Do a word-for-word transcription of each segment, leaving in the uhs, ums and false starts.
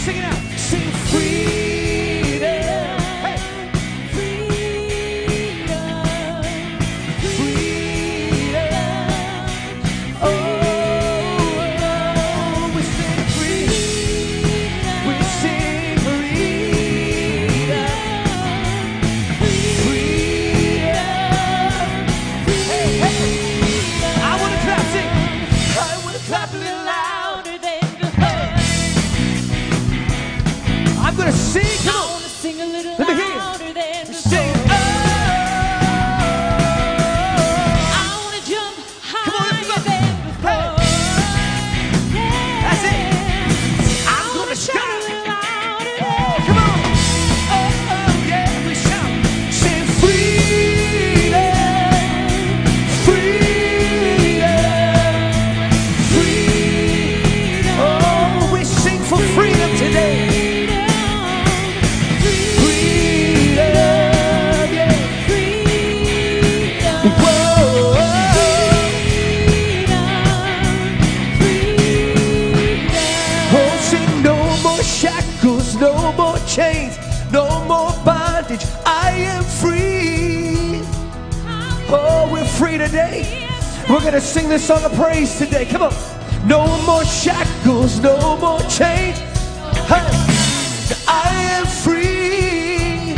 sing it out. Sing freedom. Hey. Freedom. Freedom. Oh, oh, we sing freedom. We sing freedom. Freedom. Hey, hey. I want to clap, sing. I want to clap a little louder than before. I'm gonna sing. Come on. I wanna sing a little Let me hear louder you. Than before. Sing. Oh. I wanna jump higher than before. Hey. That's it. I'm gonna shout. Come on. Oh, oh, yeah, we shout. Sing freedom, freedom, freedom. Oh, we sing for freedom today. No more chains, no more bondage. I am free. Oh, we're free today. We're gonna sing this song of praise today. Come on. No more shackles, no more chains. Hey. I am free.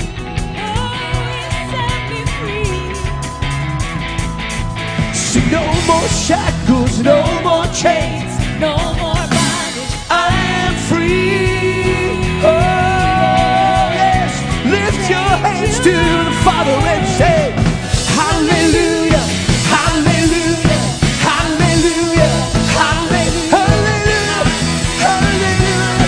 See, no more shackles, no more chains, no more bondage. I am free. Oh, yes. Lift your hands to the Father and say, hallelujah, hallelujah, hallelujah, hallelujah, hallelujah, hallelujah,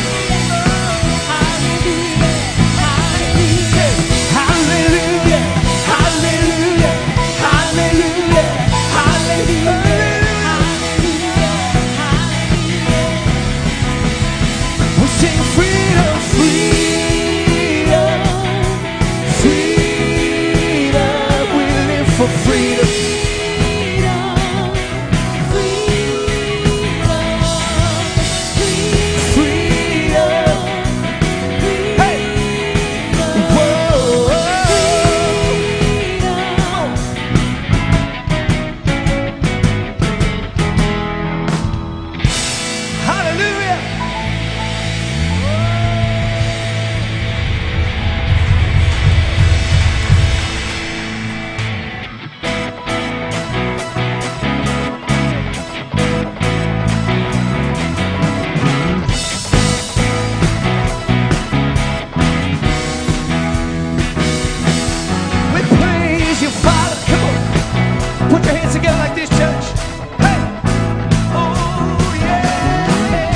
hallelujah, hallelujah, hallelujah, hallelujah. We sing freedom. Freedom, freedom, we live for freedom. Freedom, hey, whoa, hallelujah. Put your hands together like this, church. Hey! Oh, yeah!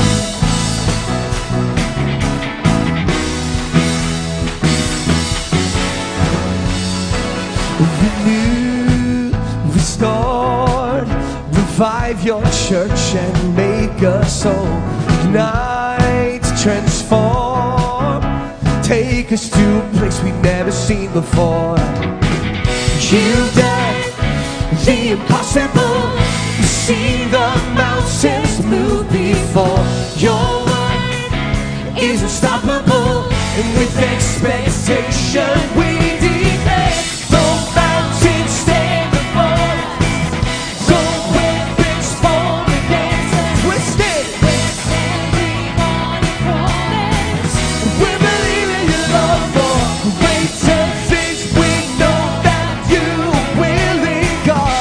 Renew, restore, revive your church and make us whole. Ignite, transform, take us to a place we've never seen before. You've done the impossible. We've seen the mountains move before. Your word is unstoppable, and with expectation we declare, though mountains stand before us, though weapons form against us, we're standing. We're standing on your promise. We're believing your love for greater things. We know that you are willing, God.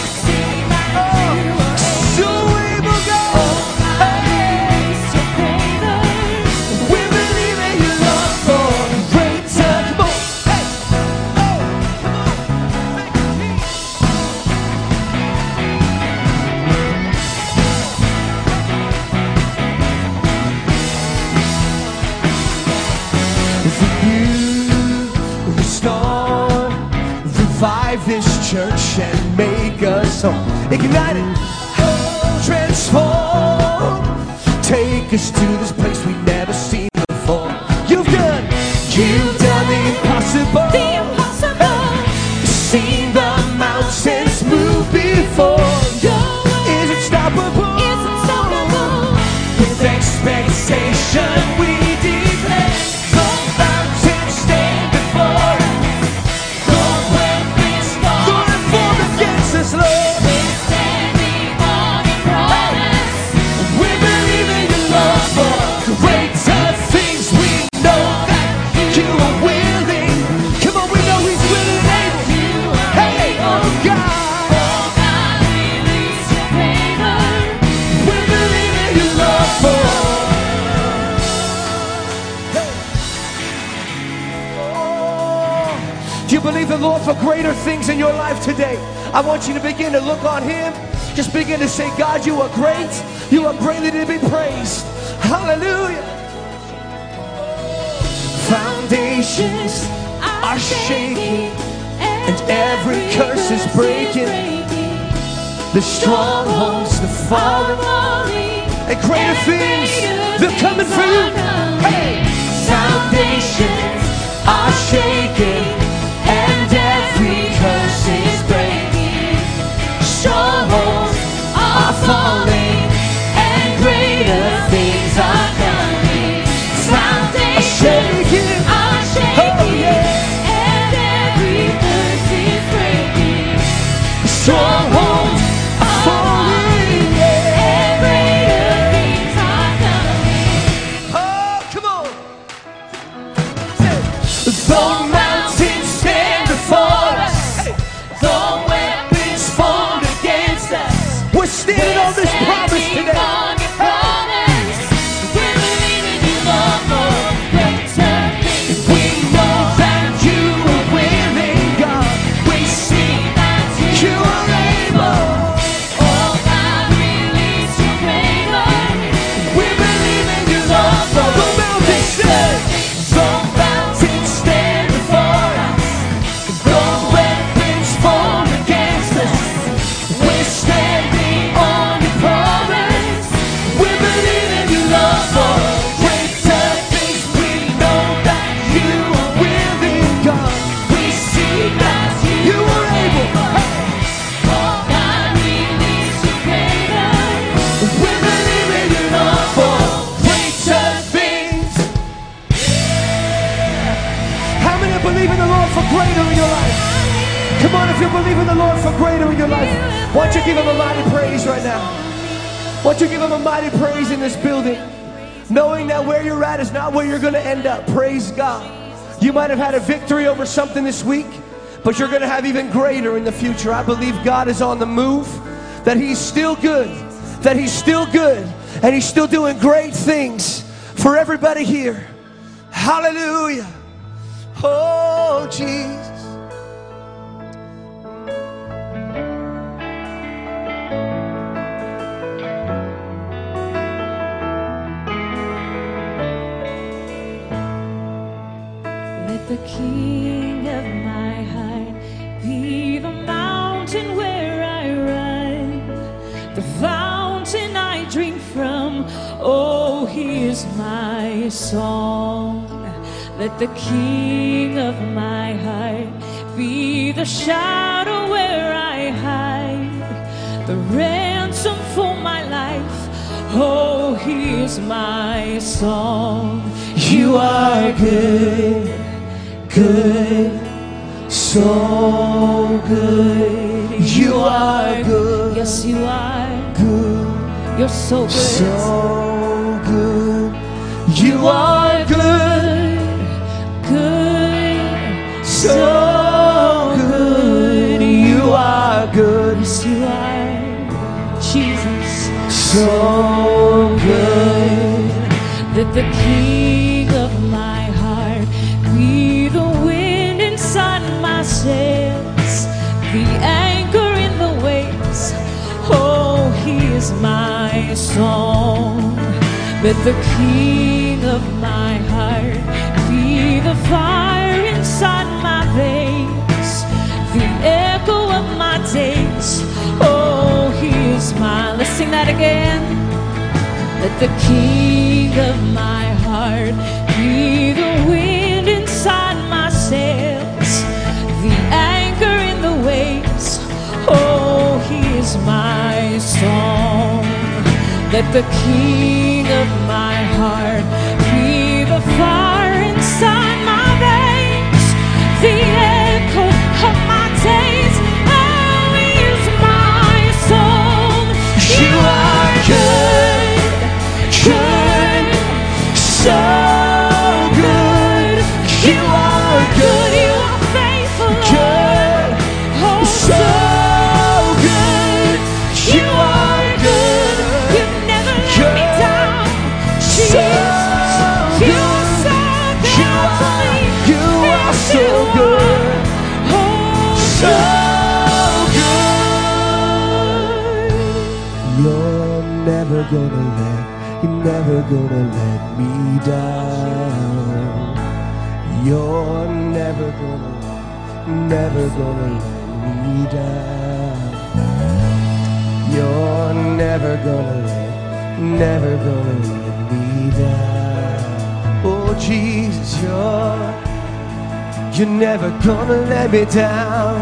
Revive this church and make us whole. Ignite it, transform, take us to this place we've never seen before. You've done, you've done the impossible, the impossible. Seen the mountains move before. Your word is unstoppable, is unstoppable. With expectation we the Lord for greater things in your life today, I want you to begin to look on Him. Just begin to say, God, you are great. You are greatly to be praised. Hallelujah. Foundations are shaking and every curse is breaking. The strongholds, the falling, and greater things, they're coming for you. Hey! Foundations are shaking and every curse is breaking. Strongholds are falling and greater things are coming. Foundations are shaking, oh, yeah, and every curse is breaking. Strongholds are falling, yeah, and greater things are coming. Oh, come on. Though mountains stand before us, though weapons formed against us, we're standing on this promise today. On your promise, we're believing you, Lord, for greater things. We know that you are willing, God. We see that you are able. Oh God, release your favor. We're believing you, Lord, for the mountains stand. Though mountains stand before us, though weapons formed against us, we're standing on your promise. We believe in you, Lord, for greater things. We know that you are willing, God. We see that you are able. Oh God, release your favor. We believe in you, Lord, for greater things. How many believe in the Lord for greater in your life? Come on, if you believe in the Lord for greater in your life, why don't you give Him a mighty praise right now? Why don't you give Him a mighty praise in this building? Knowing that where you're at is not where you're going to end up. Praise God. You might have had a victory over something this week, but you're going to have even greater in the future. I believe God is on the move, that He's still good, that He's still good, and He's still doing great things for everybody here. Hallelujah. Oh, Jesus. Let the King of my heart be the mountain where I run, the fountain I drink from. Oh, He is my song. Let the King of my heart be the shadow where I hide, the ransom for my life. Oh, He is my song. You are good, good, so good. You are good. Yes, you are. Good. You're so good. So good. You are good. Good. So good. You are good. Yes, you are. Jesus. So good. Let the King of my heart be the wind inside my sails, the anchor in the waves. Oh, He is my song. Let the King of my heart be the fire inside my veins, the echo of my days. Oh, He is my. Let's sing that again. Let the King of my heart be the wind inside my sails, the anchor in the waves. Oh, He is my song. Let the King of my heart be the fire inside my veins, the echo of my days. Oh, He is my song. You are good, good, so good. You are good. You are faithful, good, oh, so good. You are good. You've never let me down, Jesus. You are so good. You are never gonna let, you're never gonna let me down. You're never gonna, never gonna let me down. You're never gonna let, never gonna let me down. Oh Jesus, you're, you're never gonna let me down.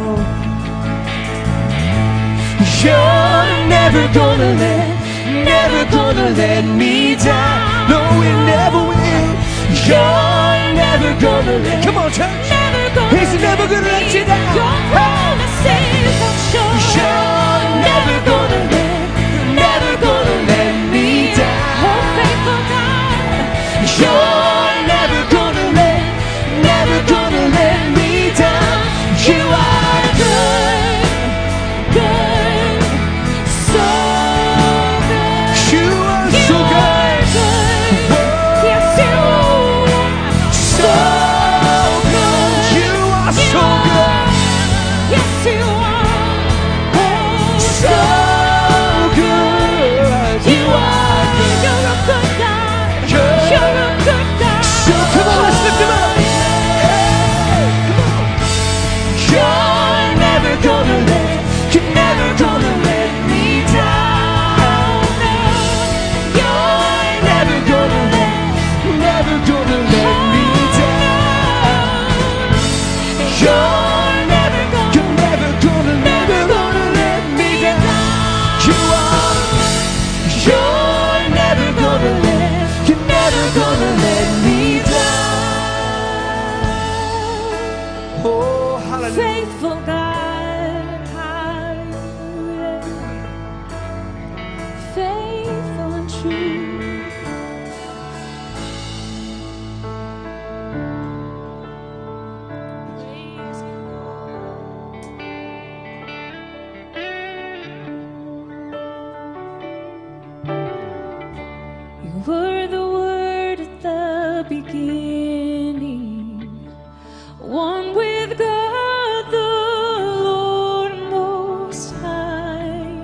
You're never gonna let, never gonna let me down. No, we never will. You're never gonna let, come on church, he's never gonna let you down. Your promises are sure. You're never gonna let, never gonna let me down. Oh faithful God, you're never gonna let, never gonna let me down. You are good, good, so good. you are You so good. are good. Yes, you are. So good. You are so good. Yes, you are. Oh, So good. You are good. you're a good God. Good. You're a good God. So come on, let's lift him up. Hey, come on. You're never gonna let, you're never gonna let me down. You're never gonna let, never gonna let me down. You're never gonna, you're never gonna, never gonna let me down. You are, you're never gonna let, you're never gonna let me down. Oh, hallelujah. Faithful God, hallelujah. Faithful and true. You were the Word at the beginning, one with God the Lord Most High.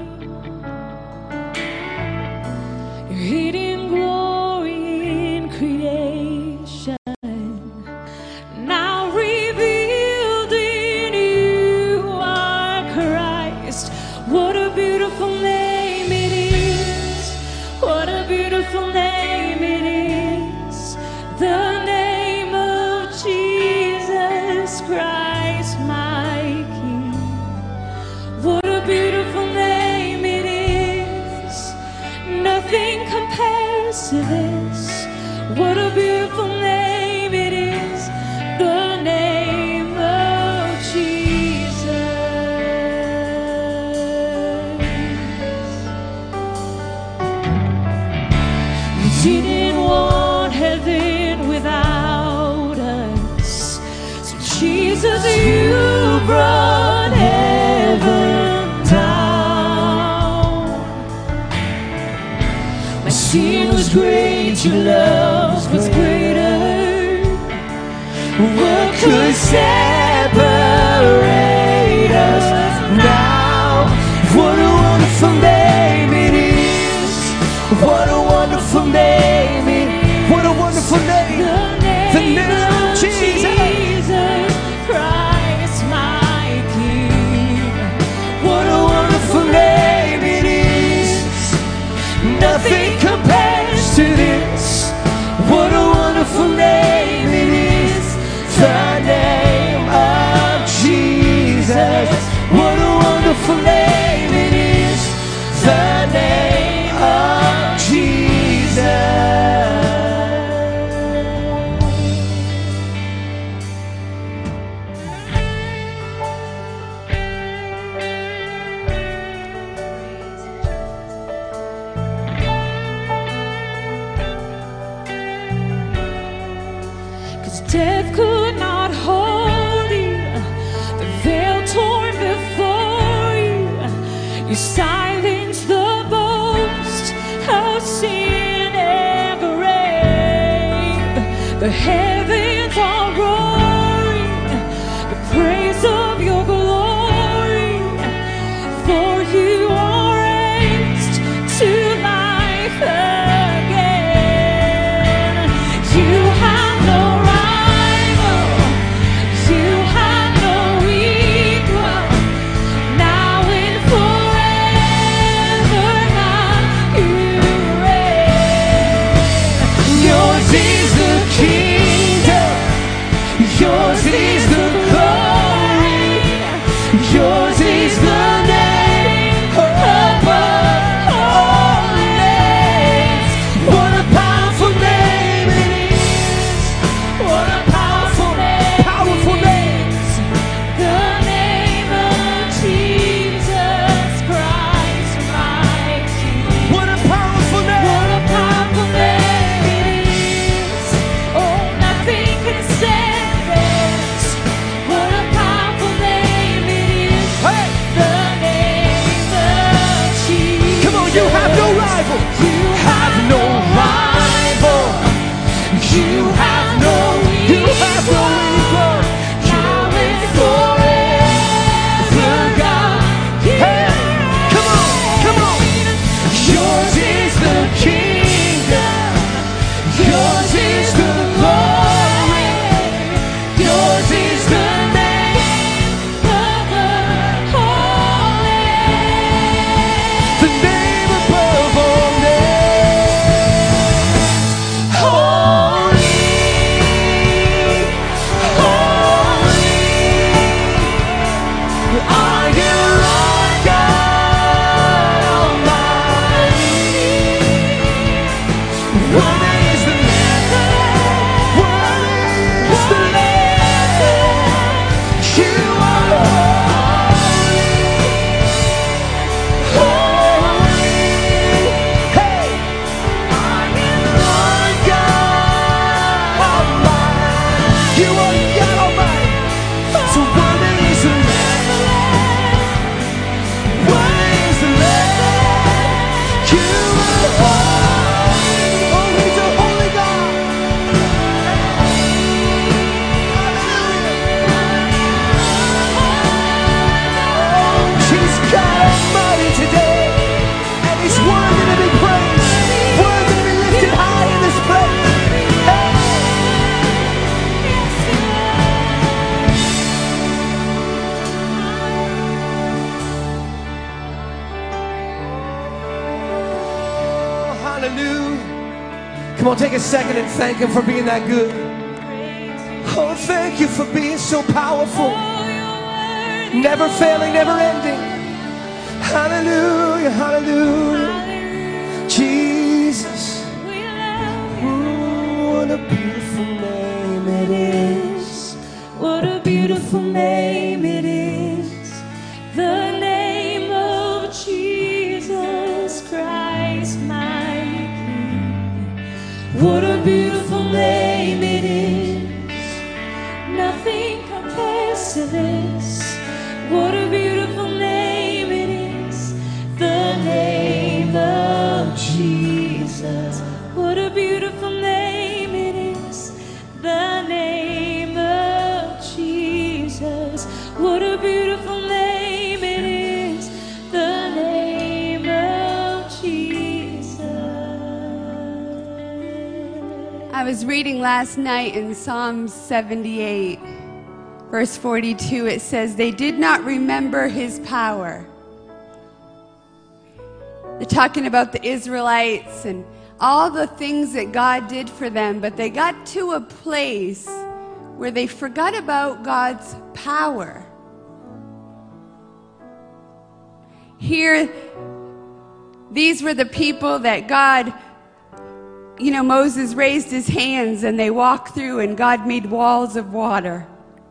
Your hidden glory in creation, now revealed in you are Christ. What a beautiful name it is. What a beautiful name it is. The name of Jesus Christ, my King. What a beautiful name it is. Nothing compares to this. What a beautiful name it is. The name of Jesus. You didn't want heaven without us. So Jesus, you brought heaven down. My sin was great, your love was greater. What could separate us now? What a wonderful name it is. What a wonderful name it is. What a wonderful name. The name of Jesus Christ, my King. What a wonderful name it is. Nothing compares to this. What a wonderful name it is. The name of Jesus. What a wonderful name it is. The name of Jesus. Death could not hold you, the veil torn before you. You silenced the boast of sin and grave. The heavens are roaring the praise of your glory, for you are raised to life. rival. You have no rival. You have no, you have no equal. Now and forever, God. Hey, come on, come on. Yours is the kingdom. Yours is the glory. Yours is the name of the holy. The name above all names. Holy, holy, are you, Lord God Almighty? Worthy is the Lamb, worthy is the Lamb. You are holy, holy. Hey, are you, Lord God Almighty? You are God Almighty. So worthy is the Lamb, worthy is the Lamb. You are holy. Oh, He's a holy God. He's God Almighty today, and He's worthy to be praised, worthy to be lifted high in this place. Oh, hallelujah. Come on, take a second and thank Him for being that good. Oh, thank you for being so powerful, never failing, never ending. Hallelujah, hallelujah. Jesus, ooh, what a beautiful name it is. What a beautiful name it is, the name of Jesus Christ, my King. What a beautiful name it is, nothing compares to this. What a beautiful name it is, the name of Jesus. What a beautiful name it is, the name of Jesus. What a beautiful name it is, the name of Jesus. I was reading last night in Psalm seventy-eight, verse forty-two. It says, they did not remember His power. They're talking about the Israelites and all the things that God did for them, but they got to a place where they forgot about God's power. Here, these were the people that God, you know, Moses raised his hands and they walked through and God made walls of water.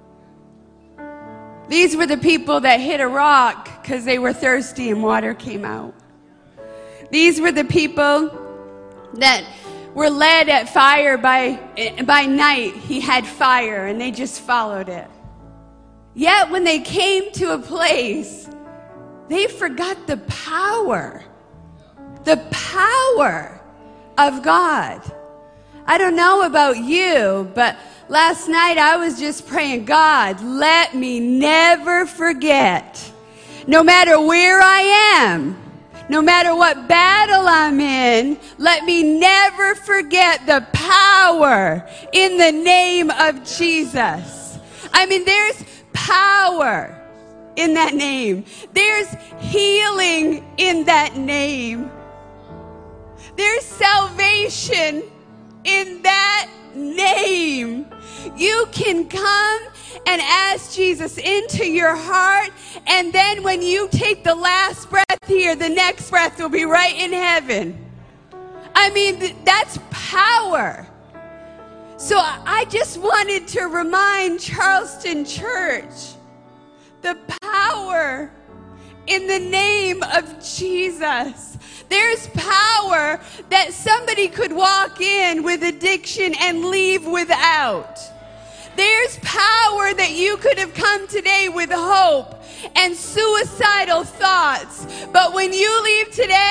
These were the people that hit a rock because they were thirsty and water came out. These were the people that were led at fire by, by night. He had fire and they just followed it. Yet when they came to a place, they forgot the power, the power of God. I don't know about you, but last night I was just praying, God, let me never forget, no matter where I am, no matter what battle I'm in, let me never forget the power in the name of Jesus. I mean, there's power in that name. There's healing in that name. There's salvation in that name. You can come and ask Jesus into your heart, and then when you take the last breath here, the next breath will be right in heaven. I mean, that's power. So I just wanted to remind Charleston Church the power in the name of Jesus. There's power that somebody could walk in with addiction and leave without. There's power that you could have come today with hope and suicidal thoughts. But when you leave today,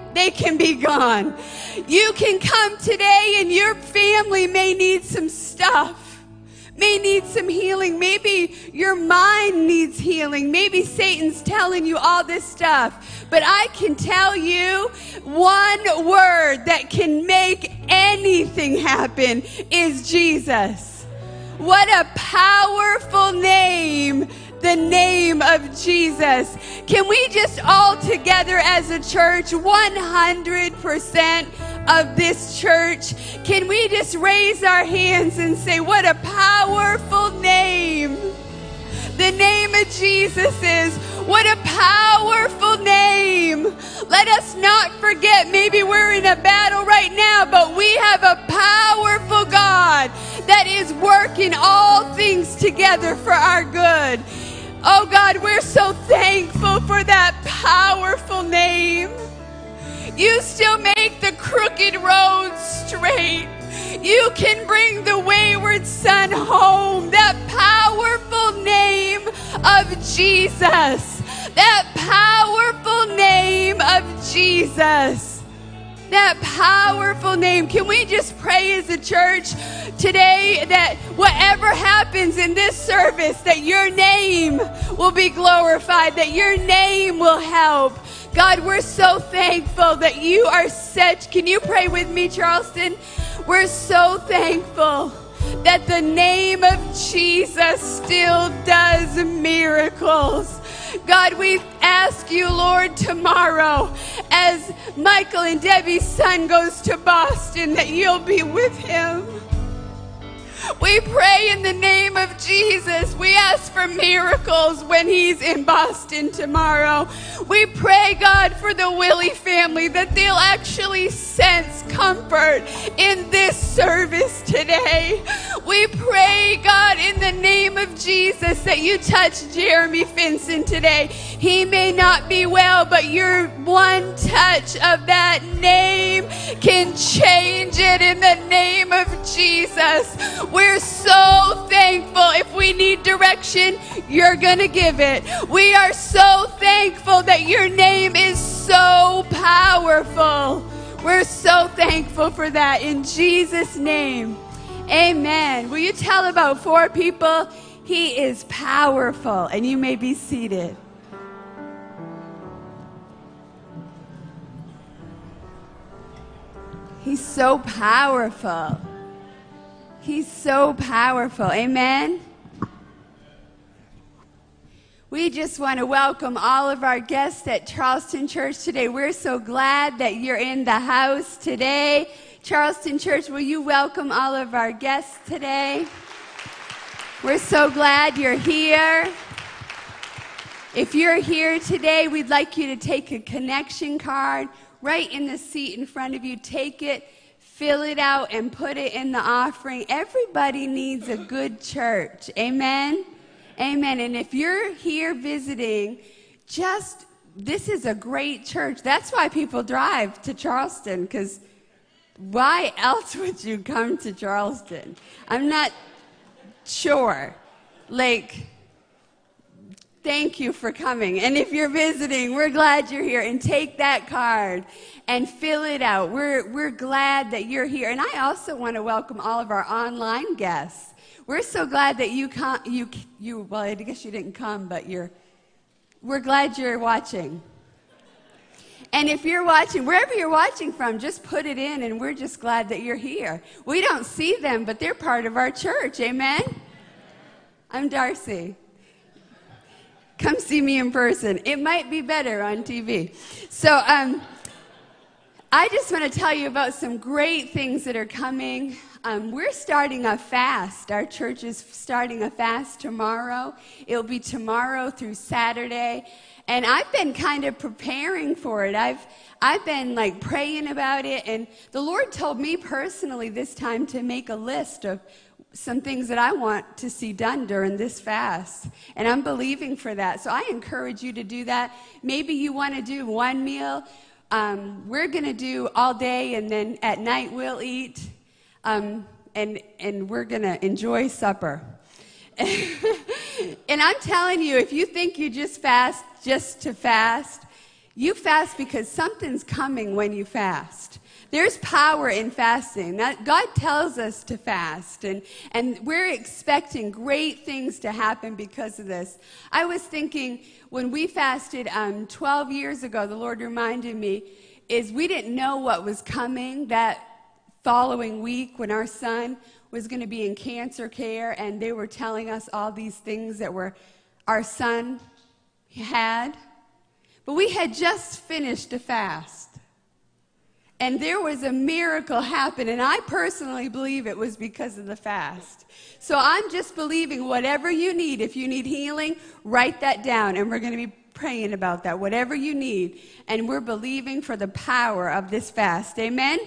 they can be gone. You can come today and your family may need some stuff, may need some healing. Maybe your mind needs healing. Maybe Satan's telling you all this stuff. But I can tell you one word that can make anything happen is Jesus. What a powerful name, the name of Jesus. Can we just all together as a church, one hundred percent of this church, can we just raise our hands and say, what a powerful name the name of Jesus is. What a powerful name. Let us not forget, maybe we're in a battle right now, but we have a powerful God that is working all things together for our good. Oh God, we're so thankful for that powerful name. You still make the crooked road straight. You can bring the wayward son home. That powerful name of Jesus. That powerful name of Jesus. That powerful name. Can we just pray as a church today that whatever happens in this service, that your name will be glorified, that your name will help. God, we're so thankful that you are such. Can you pray with me, Charleston? We're so thankful that the name of Jesus still does miracles. God, we ask you, Lord, tomorrow, as Michael and Debbie's son goes to Boston, that you'll be with him. We pray in the name of Jesus. We ask for miracles when he's in Boston tomorrow. We pray, God, for the Willie family, that they'll actually sense comfort in this service today. We pray, God, in the name of Jesus, that you touch Jeremy Finson today. He may not be well, but your one touch of that name can change it in the name of Jesus. We're so thankful. If we need direction, you're going to give it. We are so thankful that your name is so powerful. We're so thankful for that. In Jesus' name, amen. Will you tell about four people? He is powerful, and you may be seated. He's so powerful. He's so powerful. Amen. We just want to welcome all of our guests at Charleston Church today. We're so glad that you're in the house today. Charleston Church, will you welcome all of our guests today? We're so glad you're here. If you're here today, we'd like you to take a connection card right in the seat in front of you. Take it, fill it out, and put it in the offering. Everybody needs a good church. Amen? Amen. And if you're here visiting, just, this is a great church. That's why people drive to Charleston, because why else would you come to Charleston? I'm not sure. Like, thank you for coming. And if you're visiting, we're glad you're here. And take that card and fill it out. We're, we're glad that you're here. And I also want to welcome all of our online guests. We're so glad that you come, you, you, well, I guess you didn't come, but you're, we're glad you're watching. And if you're watching, wherever you're watching from, just put it in, and we're just glad that you're here. We don't see them, but they're part of our church. Amen? I'm Darcy. Come see me in person. It might be better on T V. So um, I just want to tell you about some great things that are coming. Um, we're starting a fast. Our church is starting a fast tomorrow. It'll be tomorrow through Saturday. And I've been kind of preparing for it. I've I've been like praying about it. And the Lord told me personally this time to make a list of some things that I want to see done during this fast. And I'm believing for that. So I encourage you to do that. Maybe you want to do one meal. Um, we're going to do all day, and then at night we'll eat. Um, and, and we're going to enjoy supper. And I'm telling you, if you think you just fast just to fast, You fast because something's coming when you fast. There's power in fasting. That God tells us to fast, and, and we're expecting great things to happen because of this. I was thinking when we fasted um, twelve years ago, the Lord reminded me, is we didn't know what was coming that following week when our son was going to be in cancer care, and they were telling us all these things that were our son had. But we had just finished a fast, and there was a miracle happen, and I personally believe it was because of the fast. So I'm just believing whatever you need. If you need healing, write that down, and we're going to be praying about that, whatever you need, and we're believing for the power of this fast. Amen?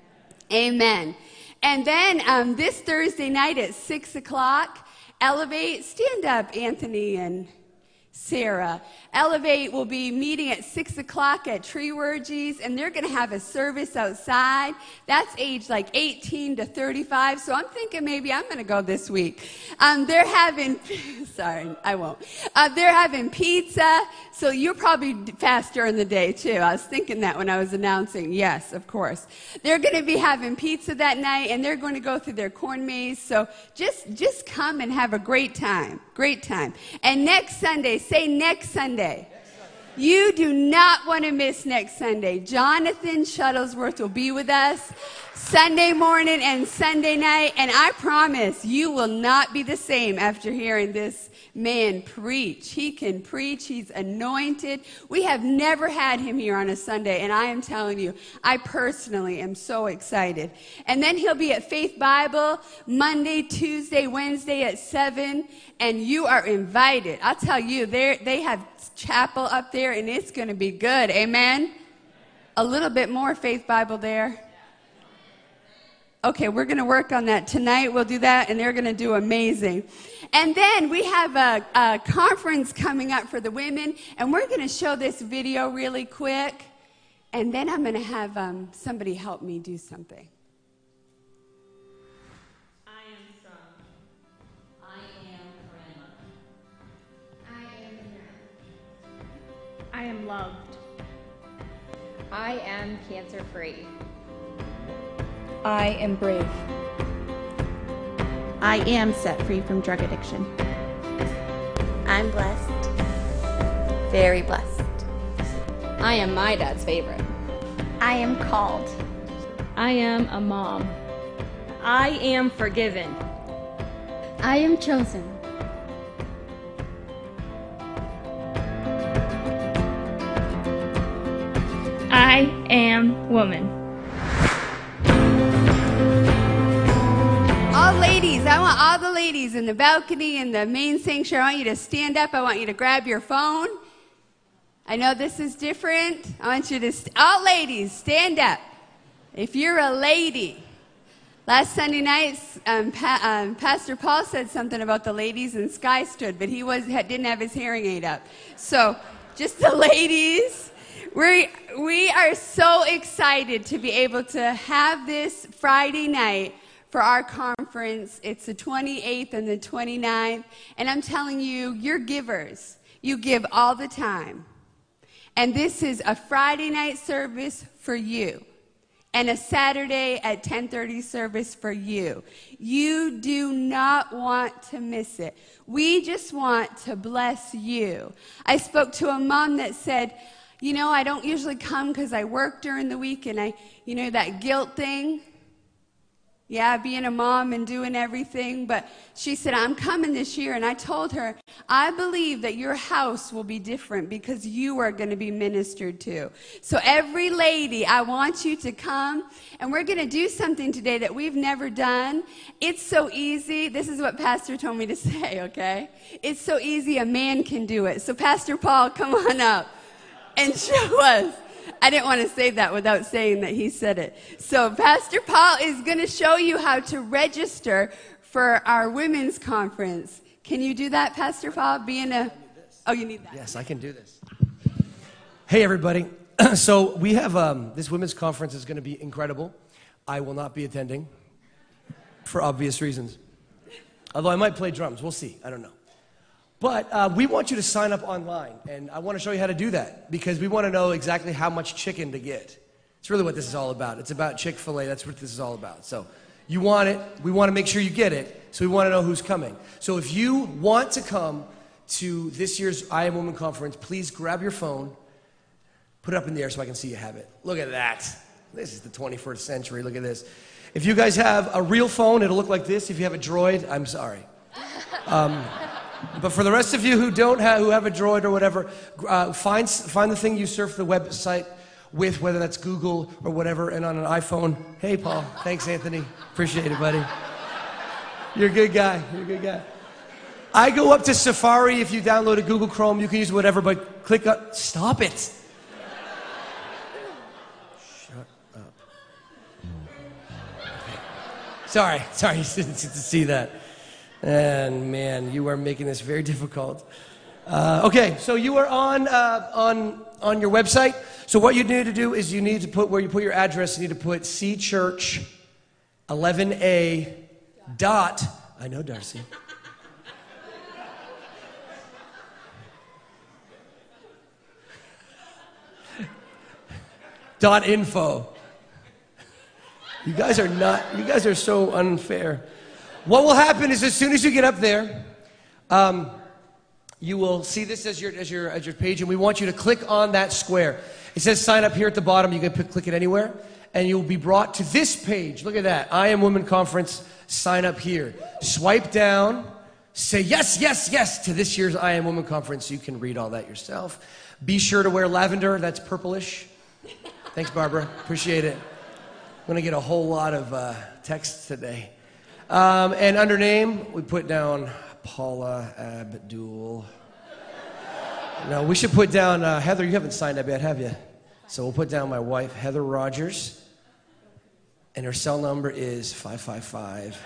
Amen. And then um, this Thursday night at six o'clock, Elevate, stand up, Anthony and Sarah. Elevate will be meeting at six o'clock at Tree Worgies, and they're going to have a service outside. That's age like eighteen to thirty-five, so I'm thinking maybe I'm going to go this week. Um, they're having, sorry, I won't. Uh, they're having pizza, so you'll probably fast during the day, too. I was thinking that when I was announcing. Yes, of course. They're going to be having pizza that night, and they're going to go through their corn maze, so just, just come and have a great time. Great time. And next Sunday, say next Sunday. You do not want to miss next Sunday. Jonathan Shuttlesworth will be with us Sunday morning and Sunday night, and I promise you will not be the same after hearing this man preach. He can preach. He's anointed. We have never had him here on a Sunday, and I am telling you, I personally am so excited. And then he'll be at Faith Bible Monday, Tuesday, Wednesday at seven, and you are invited. I'll tell you, they have chapel up there, and it's going to be good. Amen? A little bit more Faith Bible there. Okay, we're going to work on that tonight. We'll do that, and they're going to do amazing. And then we have a, a conference coming up for the women, and we're going to show this video really quick, and then I'm going to have um, somebody help me do something. I am strong. I am Karema. I am Mira. I am loved. I am cancer-free. I am brave. I am set free from drug addiction. I'm blessed. Very blessed. I am my dad's favorite. I am called. I am a mom. I am forgiven. I am chosen. I am woman. All ladies, I want all the ladies in the balcony and the main sanctuary, I want you to stand up. I want you to grab your phone. I know this is different. I want you to, st- all ladies, stand up. If you're a lady. Last Sunday night, um, pa- um, Pastor Paul said something about the ladies, and Sky stood, but he was didn't have his hearing aid up. So, just the ladies. We we are so excited to be able to have this Friday night for our conference. It's the twenty-eighth and the twenty-ninth. And I'm telling you, you're givers. You give all the time. And this is a Friday night service for you. And a Saturday at ten thirty service for you. You do not want to miss it. We just want to bless you. I spoke to a mom that said, you know, I don't usually come because I work during the week, and I, you know, that guilt thing. Yeah, being a mom and doing everything. But she said, I'm coming this year. And I told her, I believe that your house will be different because you are going to be ministered to. So every lady, I want you to come. And we're going to do something today that we've never done. It's so easy. This is what Pastor told me to say, okay? It's so easy a man can do it. So Pastor Paul, come on up and show us. I didn't want to say that without saying that he said it. So Pastor Paul is going to show you how to register for our women's conference. Can you do that, Pastor Paul? Being a, oh, you need that. Yes, I can do this. Hey, everybody. So we have, um, this women's conference is going to be incredible. I will not be attending for obvious reasons. Although I might play drums. We'll see. I don't know. But uh, we want you to sign up online, and I want to show you how to do that because we want to know exactly how much chicken to get. It's really what this is all about. It's about Chick-fil-A. That's what this is all about. So you want it. We want to make sure you get it, so we want to know who's coming. So if you want to come to this year's I Am Woman Conference, please grab your phone, put it up in the air so I can see you have it. Look at that. This is the twenty-first century. Look at this. If you guys have a real phone, it'll look like this. If you have a Droid, I'm sorry. Um, but for the rest of you who don't have, who have a Droid or whatever, uh, find, find the thing you surf the website with, whether that's Google or whatever, and on an iPhone. Hey, Paul. Thanks, Anthony. Appreciate it, buddy. You're a good guy. You're a good guy. I go up to Safari. If you download a Google Chrome, you can use whatever, but click up. Stop it. Shut up. Okay. Sorry. Sorry, you didn't get to see that. And man, you are making this very difficult. Uh, okay, so you are on uh, on on your website. So what you need to do is you need to put where you put your address. You need to put C Church eleven A dot. I know, Darcy. dot info. You guys are not. You guys are so unfair. What will happen is as soon as you get up there, um, you will see this as your as your as your page, and we want you to click on that square. It says sign up here at the bottom. You can pick, click it anywhere, and you will be brought to this page. Look at that. I Am Woman Conference. Sign up here. Swipe down. Say yes, yes, yes to this year's I Am Woman Conference. You can read all that yourself. Be sure to wear lavender. That's purplish. Thanks, Barbara. Appreciate it. I'm going to get a whole lot of uh, texts today. Um, and under name, we put down Paula Abdul. No, we should put down, uh, Heather, you haven't signed up yet, have you? So we'll put down my wife, Heather Rogers. And her cell number is five five five.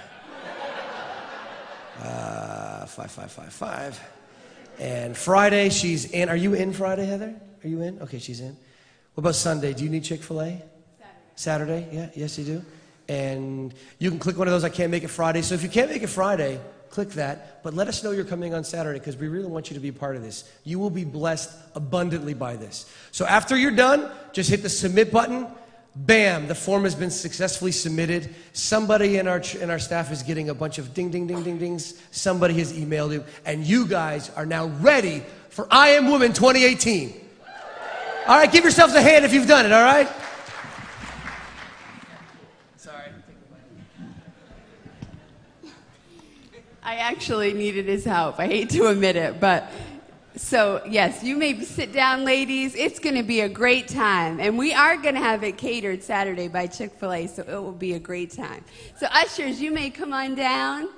Uh, five five five five. And Friday, she's in. Are you in Friday, Heather? Are you in? Okay, she's in. What about Sunday? Do you need Chick-fil-A? Saturday. Saturday? Yeah, yes, you do. And you can click one of those, I can't make it Friday. So if you can't make it Friday, click that. But let us know you're coming on Saturday because we really want you to be part of this. You will be blessed abundantly by this. So after you're done, just hit the submit button. Bam, the form has been successfully submitted. Somebody in our in our staff is getting a bunch of ding, ding, ding, ding, dings. Somebody has emailed you. And you guys are now ready for I Am Woman twenty eighteen. All right, give yourselves a hand if you've done it, all right? I actually needed his help. I hate to admit it, but so yes, you may sit down, ladies. It's going to be a great time, and we are going to have it catered Saturday by Chick-fil-A, so it will be a great time. So ushers, you may come on down.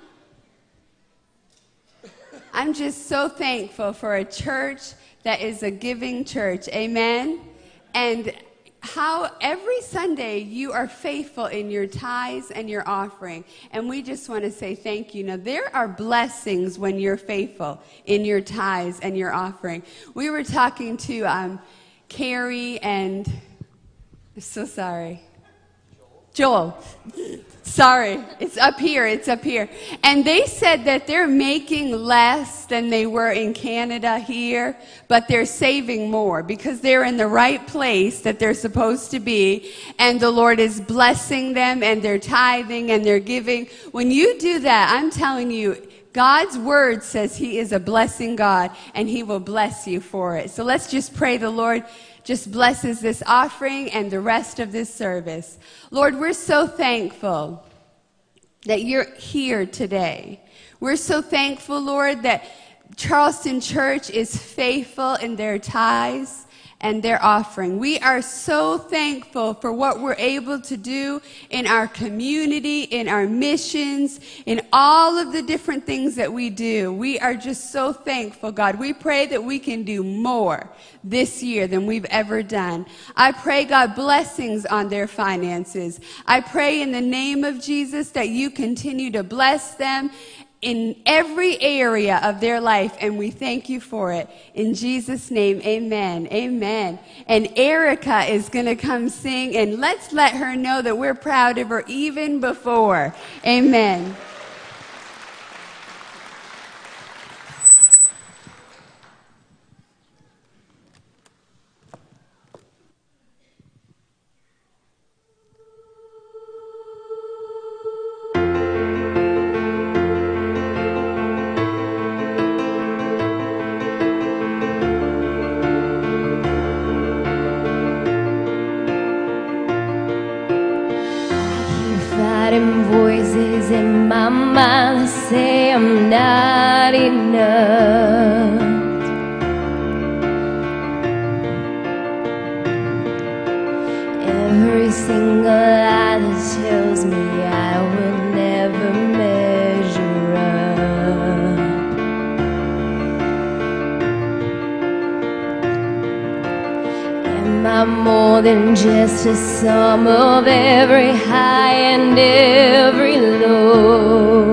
I'm just so thankful for a church that is a giving church. Amen. And how every Sunday you are faithful in your tithes and your offering. And we just want to say thank you. Now, there are blessings when you're faithful in your tithes and your offering. We were talking to um, Carrie and, I'm so sorry. Joel. Sorry, it's up here, it's up here. And they said that they're making less than they were in Canada here, but they're saving more because they're in the right place that they're supposed to be, and the Lord is blessing them, and they're tithing, and they're giving. When you do that, I'm telling you, God's word says he is a blessing God, and he will bless you for it. So let's just pray the Lord just blesses this offering and the rest of this service. Lord, we're so thankful that you're here today. We're so thankful, Lord, that Charleston Church is faithful in their tithes and their offering. We are so thankful for what we're able to do in our community, in our missions, in all of the different things that we do. We are just so thankful, God. We pray that we can do more this year than we've ever done. I pray, God, blessings on their finances. I pray in the name of Jesus that you continue to bless them in every area of their life, and we thank you for it. In Jesus' name, amen. Amen. And Erica is going to come sing, and let's let her know that we're proud of her even before. Amen. fighting voices in my mind that say I'm not enough. Every single lie that tells me I will never measure up. Am I more than just a sum of every high and every low?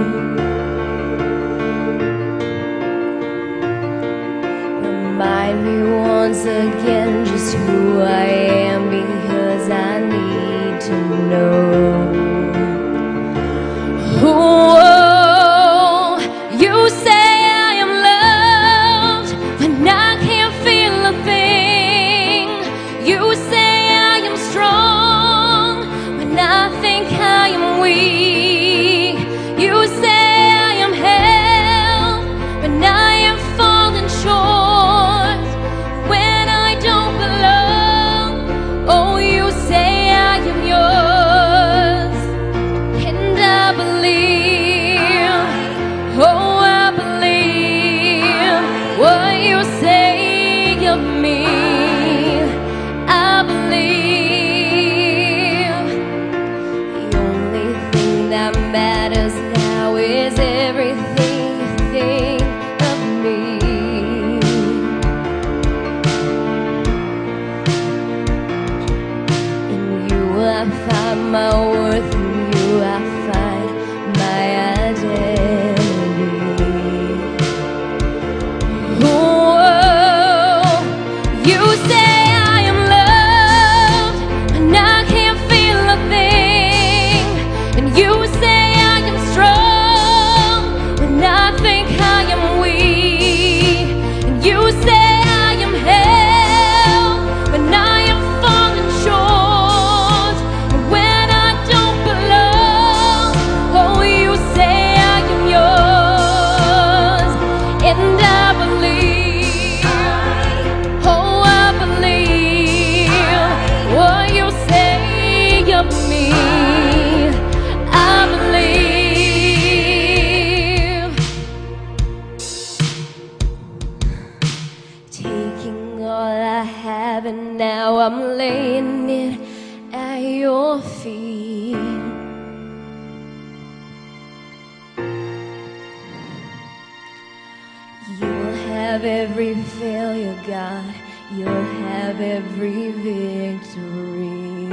Remind me once again just who I am, because I need to know. Oh, you say I am loved when I can't feel a thing. You say I am strong when I think I am weak. You say I am held when I am falling short, when I don't belong. Oh, you say I am yours, and I believe. Oh, I believe what you say of me. I believe. The only thing that matters now is everything you think of me. In you I find my worth, in you I find my identity. Oh, you say I am loved and I can't feel a thing, and you say I am strong when I think I am weak, and you say I am held when I am falling short, and when I don't belong. Oh, you say I am yours, and I believe. Oh, I believe what you say of me. I believe. Taking all I have and now I'm laying it at your feet. You'll have every failure, God. You'll have every victory.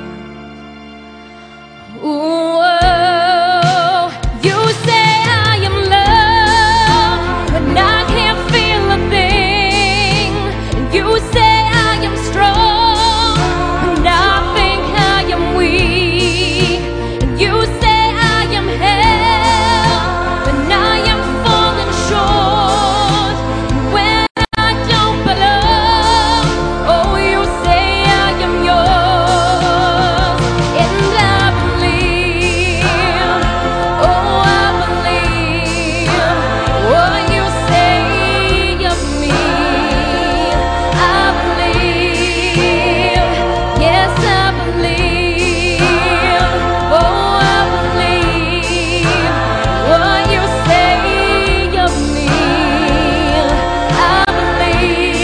Ooh, you say I am loved when I can't feel a thing, and you say I am strong when I think I am weak, and you say I am held when I am falling short, and when I don't belong. Oh, you say I am yours, and I believe. Oh, I believe what you say of me. I believe. Yes, I believe. Oh, I believe what you say of me. I believe.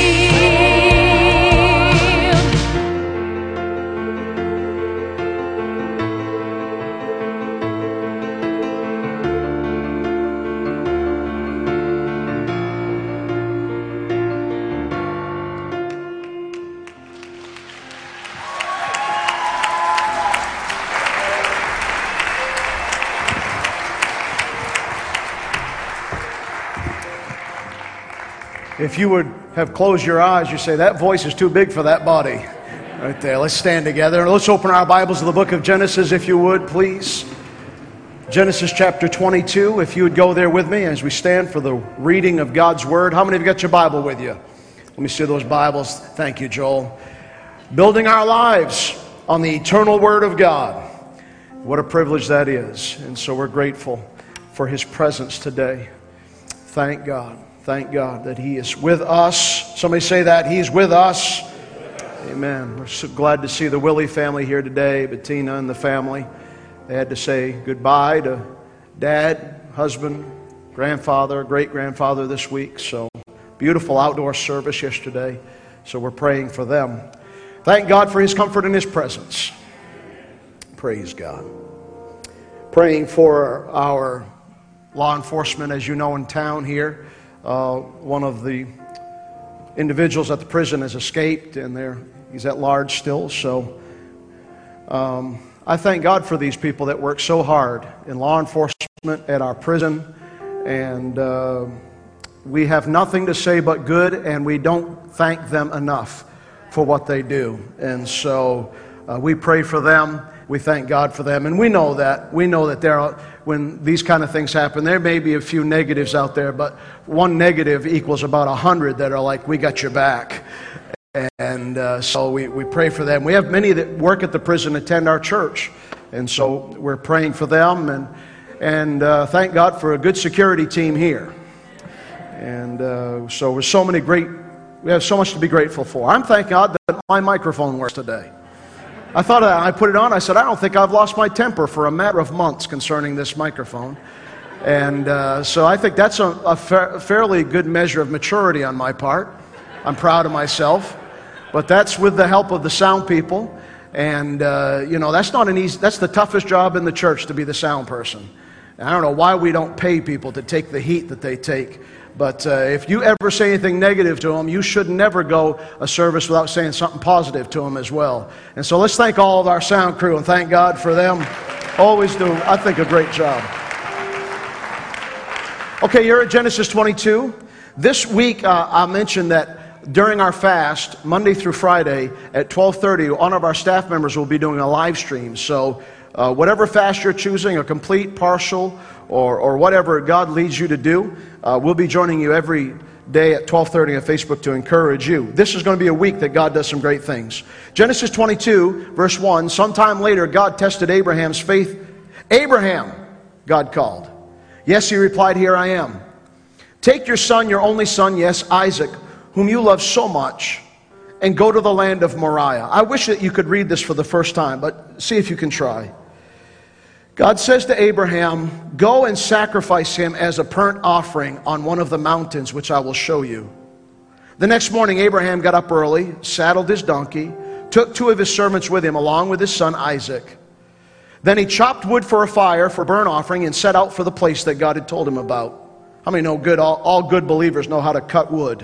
If you would have closed your eyes, you say, that voice is too big for that body. Right there. Let's stand together. Let's open our Bibles to the book of Genesis, if you would, please. Genesis chapter twenty-two, if you would go there with me as we stand for the reading of God's Word. How many of you got your Bible with you? Let me see those Bibles. Thank you, Joel. Building our lives on the eternal Word of God. What a privilege that is. And so we're grateful for His presence today. Thank God. Thank God that He is with us. Somebody say that. He's with us. Amen. We're so glad to see the Willie family here today, Bettina and the family. They had to say goodbye to dad, husband, grandfather, great-grandfather this week. So beautiful outdoor service yesterday. So we're praying for them. Thank God for His comfort and His presence. Praise God. Praying for our law enforcement, as you know, in town here. Uh, one of the individuals at the prison has escaped, and they're, he's at large still. So um, I thank God for these people that work so hard in law enforcement at our prison. And uh, we have nothing to say but good, and we don't thank them enough for what they do. And so uh, we pray for them. We thank God for them. And we know that. We know that there are, when these kind of things happen, there may be a few negatives out there, but one negative equals about a hundred that are like, we got your back. And uh, so we, we pray for them. We have many that work at the prison attend our church. And so we're praying for them. And, and uh, thank God for a good security team here. And uh, so with so many great, we have so much to be grateful for. I'm thanking God that my microphone works today. I thought of that, I put it on, I said, I don't think I've lost my temper for a matter of months concerning this microphone. And uh, so I think that's a, a fa- fairly good measure of maturity on my part. I'm proud of myself. But that's with the help of the sound people. And, uh, you know, that's not an easy, that's the toughest job in the church, to be the sound person. And I don't know why we don't pay people to take the heat that they take. But uh, if you ever say anything negative to them, you should never go a service without saying something positive to them as well. And so let's thank all of our sound crew and thank God for them. Always do, I think, a great job. Okay, you're at Genesis twenty-two. This week, uh, I mentioned that during our fast, Monday through Friday at twelve thirty, one of our staff members will be doing a live stream. So uh, whatever fast you're choosing, a complete, partial, or, or whatever God leads you to do, uh, we'll be joining you every day at twelve thirty on Facebook to encourage you. This is going to be a week that God does some great things. Genesis twenty-two, verse one, sometime later, God tested Abraham's faith. Abraham, God called. Yes, he replied, here I am. Take your son, your only son, yes, Isaac, whom you love so much, and go to the land of Moriah. I wish that you could read this for the first time, but see if you can try. God says to Abraham, go and sacrifice him as a burnt offering on one of the mountains which I will show you. The next morning, Abraham got up early, saddled his donkey, took two of his servants with him, along with his son Isaac. Then he chopped wood for a fire for burnt offering and set out for the place that God had told him about. How many know good? All, all good believers know how to cut wood.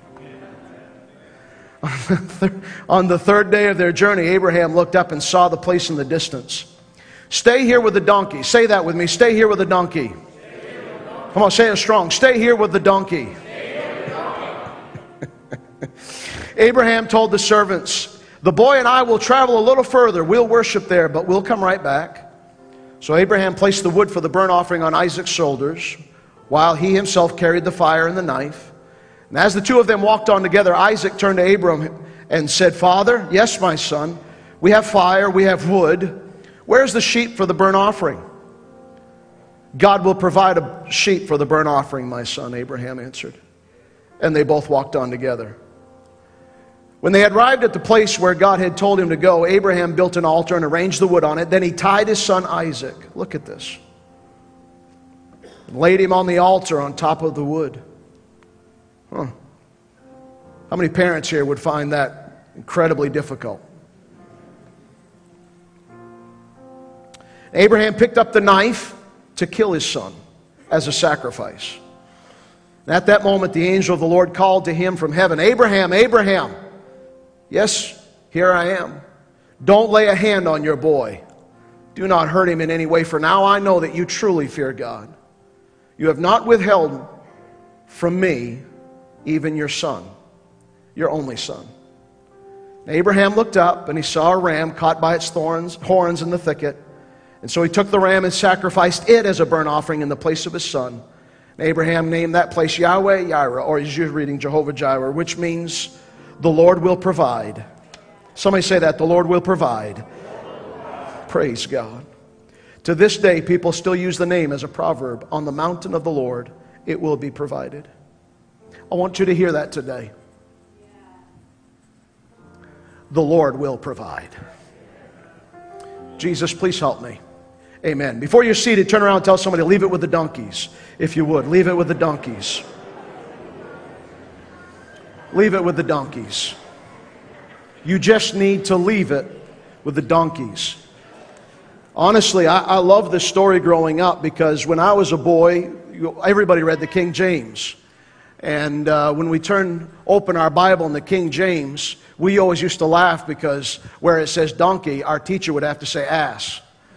On the third day of their journey, Abraham looked up and saw the place in the distance. Stay here with the donkey. Say that with me. Stay here with the donkey. With the donkey. Come on, say it strong. Stay here with the donkey. With the donkey. Abraham told the servants, the boy and I will travel a little further. We'll worship there, but we'll come right back. So Abraham placed the wood for the burnt offering on Isaac's shoulders, while he himself carried the fire and the knife. And as the two of them walked on together, Isaac turned to Abraham and said, Father, yes, my son, we have fire, we have wood. Where's the sheep for the burnt offering? God will provide a sheep for the burnt offering, my son, Abraham answered. And they both walked on together. When they had arrived at the place where God had told him to go, Abraham built an altar and arranged the wood on it. Then he tied his son Isaac. Look at this. And laid him on the altar on top of the wood. Huh. How many parents here would find that incredibly difficult? Abraham picked up the knife to kill his son as a sacrifice. And at that moment, the angel of the Lord called to him from heaven, Abraham, Abraham. Yes, here I am. Don't lay a hand on your boy. Do not hurt him in any way, for now I know that you truly fear God. You have not withheld from me even your son, your only son. And Abraham looked up and he saw a ram caught by its thorns, horns in the thicket. And so he took the ram and sacrificed it as a burnt offering in the place of his son. And Abraham named that place Yahweh Jireh, or as you're reading, Jehovah Jireh, which means the Lord will provide. Somebody say that, the Lord will provide. Praise God. To this day, people still use the name as a proverb. On the mountain of the Lord, it will be provided. I want you to hear that today. The Lord will provide. Jesus, please help me. Amen. Before you're seated, turn around and tell somebody, leave it with the donkeys, if you would. Leave it with the donkeys. Leave it with the donkeys. You just need to leave it with the donkeys. Honestly, I, I love this story growing up because when I was a boy, everybody read the King James. And uh, when we turn open our Bible in the King James, we always used to laugh because where it says donkey, our teacher would have to say ass.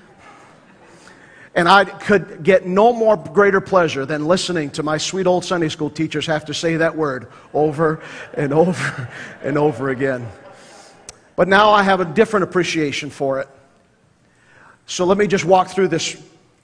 And I could get no more greater pleasure than listening to my sweet old Sunday school teachers have to say that word over and over and over again. But now I have a different appreciation for it. So let me just walk through this.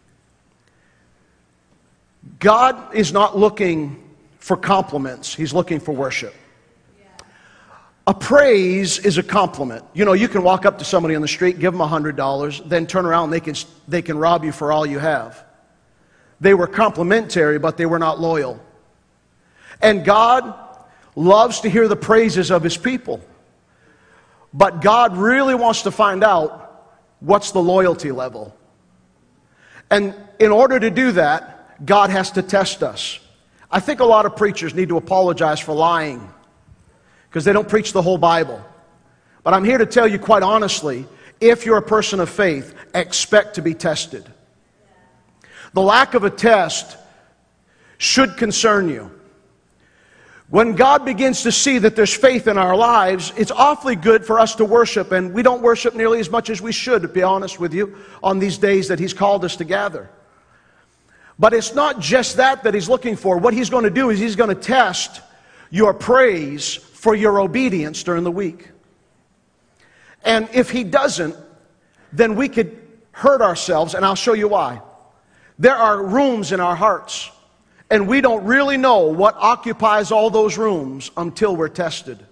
God is not looking for compliments. He's looking for worship. A praise is a compliment. You know, you can walk up to somebody on the street, give them one hundred dollars, then turn around and they can, they can rob you for all you have. They were complimentary, but they were not loyal. And God loves to hear the praises of His people. But God really wants to find out what's the loyalty level. And in order to do that, God has to test us. I think a lot of preachers need to apologize for lying, because they don't preach the whole Bible. But I'm here to tell you quite honestly, if you're a person of faith, expect to be tested. The lack of a test should concern you. When God begins to see that there's faith in our lives, it's awfully good for us to worship, and we don't worship nearly as much as we should, to be honest with you, on these days that He's called us to gather. But it's not just that that He's looking for. What He's going to do is He's going to test your praise for your obedience during the week. And if He doesn't, then we could hurt ourselves, and I'll show you why. There are rooms in our hearts, and we don't really know what occupies all those rooms until we're tested.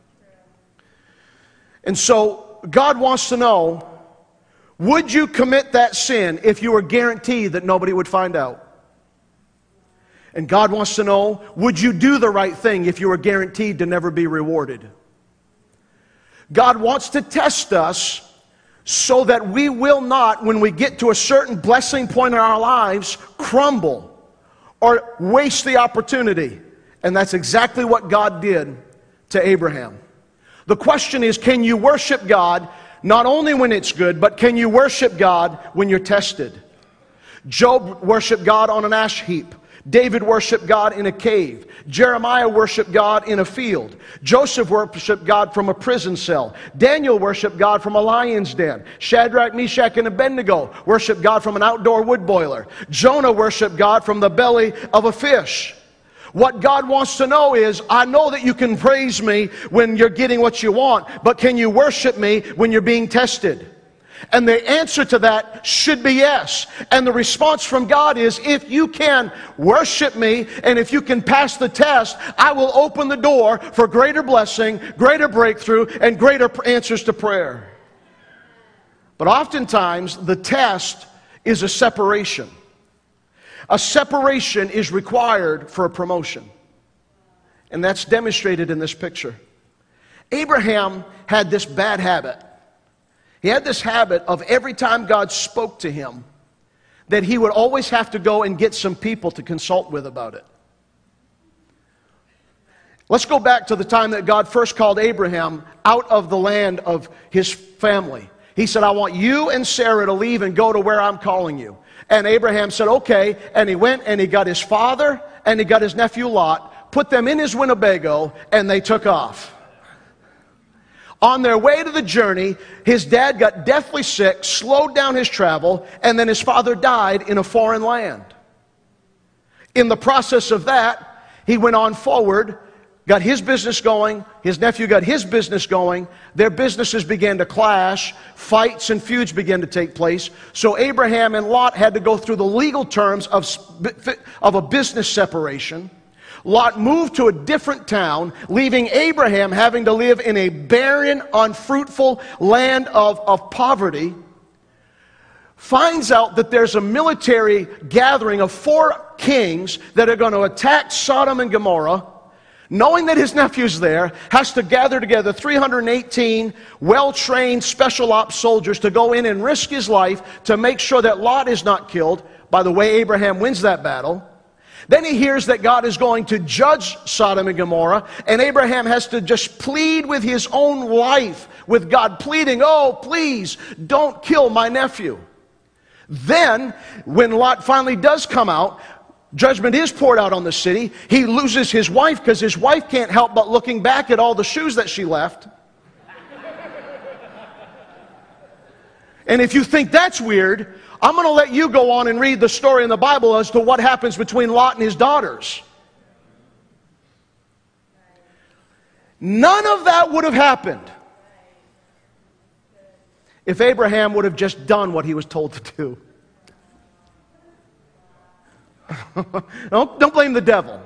And so God wants to know, would you commit that sin if you were guaranteed that nobody would find out? And God wants to know, would you do the right thing if you were guaranteed to never be rewarded? God wants to test us so that we will not, when we get to a certain blessing point in our lives, crumble or waste the opportunity. And that's exactly what God did to Abraham. The question is, can you worship God not only when it's good, but can you worship God when you're tested? Job worshiped God on an ash heap. David worshiped God in a cave. Jeremiah worshiped God in a field. Joseph worshiped God from a prison cell. Daniel worshiped God from a lion's den. Shadrach, Meshach, and Abednego worshiped God from an outdoor wood boiler. Jonah worshiped God from the belly of a fish. What God wants to know is, I know that you can praise me when you're getting what you want, but can you worship me when you're being tested? And the answer to that should be yes. And the response from God is, if you can worship me and if you can pass the test, I will open the door for greater blessing, greater breakthrough, and greater answers to prayer. But oftentimes, the test is a separation. A separation is required for a promotion. And that's demonstrated in this picture. Abraham had this bad habit. He had this habit of every time God spoke to him, that he would always have to go and get some people to consult with about it. Let's go back to the time that God first called Abraham out of the land of his family. He said, I want you and Sarah to leave and go to where I'm calling you. And Abraham said, okay. And he went and he got his father and he got his nephew Lot, put them in his Winnebago, and they took off. On their way to the journey, his dad got deathly sick, slowed down his travel, and then his father died in a foreign land. In the process of that, he went on forward, got his business going, his nephew got his business going, their businesses began to clash, fights and feuds began to take place, so Abraham and Lot had to go through the legal terms of, of a business separation. Lot moved to a different town, leaving Abraham having to live in a barren, unfruitful land of, of poverty. Finds out that there's a military gathering of four kings that are going to attack Sodom and Gomorrah. knowing that his nephew's there, has to gather together three hundred eighteen well-trained special ops soldiers to go in and risk his life to make sure that Lot is not killed. By the way, Abraham wins that battle. Then he hears that God is going to judge Sodom and Gomorrah, and Abraham has to just plead with his own life, with God, pleading, oh, please, don't kill my nephew. Then, when Lot finally does come out, judgment is poured out on the city. He loses his wife because his wife can't help but looking back at all the shoes that she left. And if you think that's weird, I'm going to let you go on and read the story in the Bible as to what happens between Lot and his daughters. None of that would have happened if Abraham would have just done what he was told to do. don't, don't blame the devil.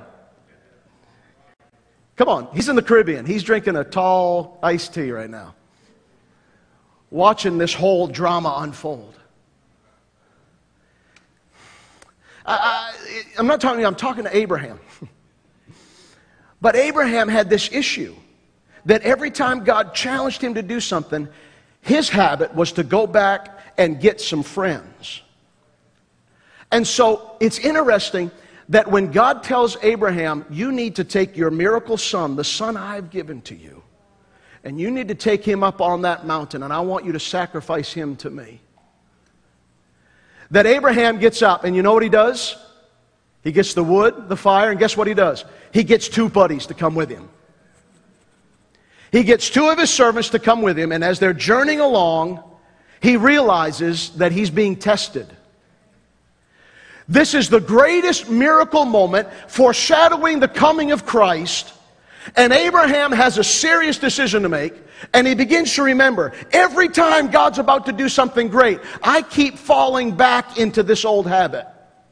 Come on, he's in the Caribbean. He's drinking a tall iced tea right now, watching this whole drama unfold. I, I, I'm not talking to you, I'm talking to Abraham. But Abraham had this issue that every time God challenged him to do something, his habit was to go back and get some friends. And so it's interesting that when God tells Abraham, you need to take your miracle son, the son I've given to you, and you need to take him up on that mountain, and I want you to sacrifice him to me. That Abraham gets up, and you know what he does? He gets the wood, the fire, and guess what he does? He gets two buddies to come with him. He gets two of his servants to come with him, and as they're journeying along, he realizes that he's being tested. This is the greatest miracle moment foreshadowing the coming of Christ, and Abraham has a serious decision to make, and he begins to remember, every time God's about to do something great, I keep falling back into this old habit.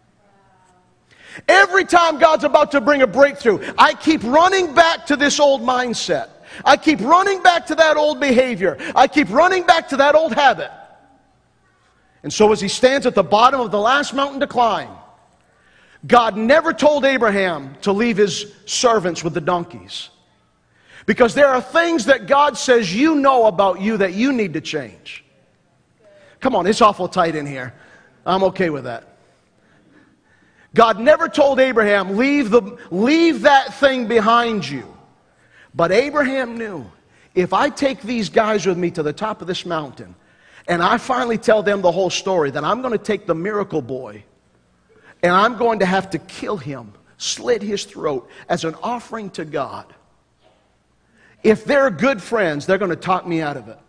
Every time God's about to bring a breakthrough, I keep running back to this old mindset. I keep running back to that old behavior. I keep running back to that old habit. And so as he stands at the bottom of the last mountain to climb, God never told Abraham to leave his servants with the donkeys. Because there are things that God says you know about you that you need to change. Come on, it's awful tight in here. I'm okay with that. God never told Abraham, leave, the, leave that thing behind you. But Abraham knew, if I take these guys with me to the top of this mountain, and I finally tell them the whole story, then I'm going to take the miracle boy, and I'm going to have to kill him, slit his throat as an offering to God. If they're good friends, they're going to talk me out of it.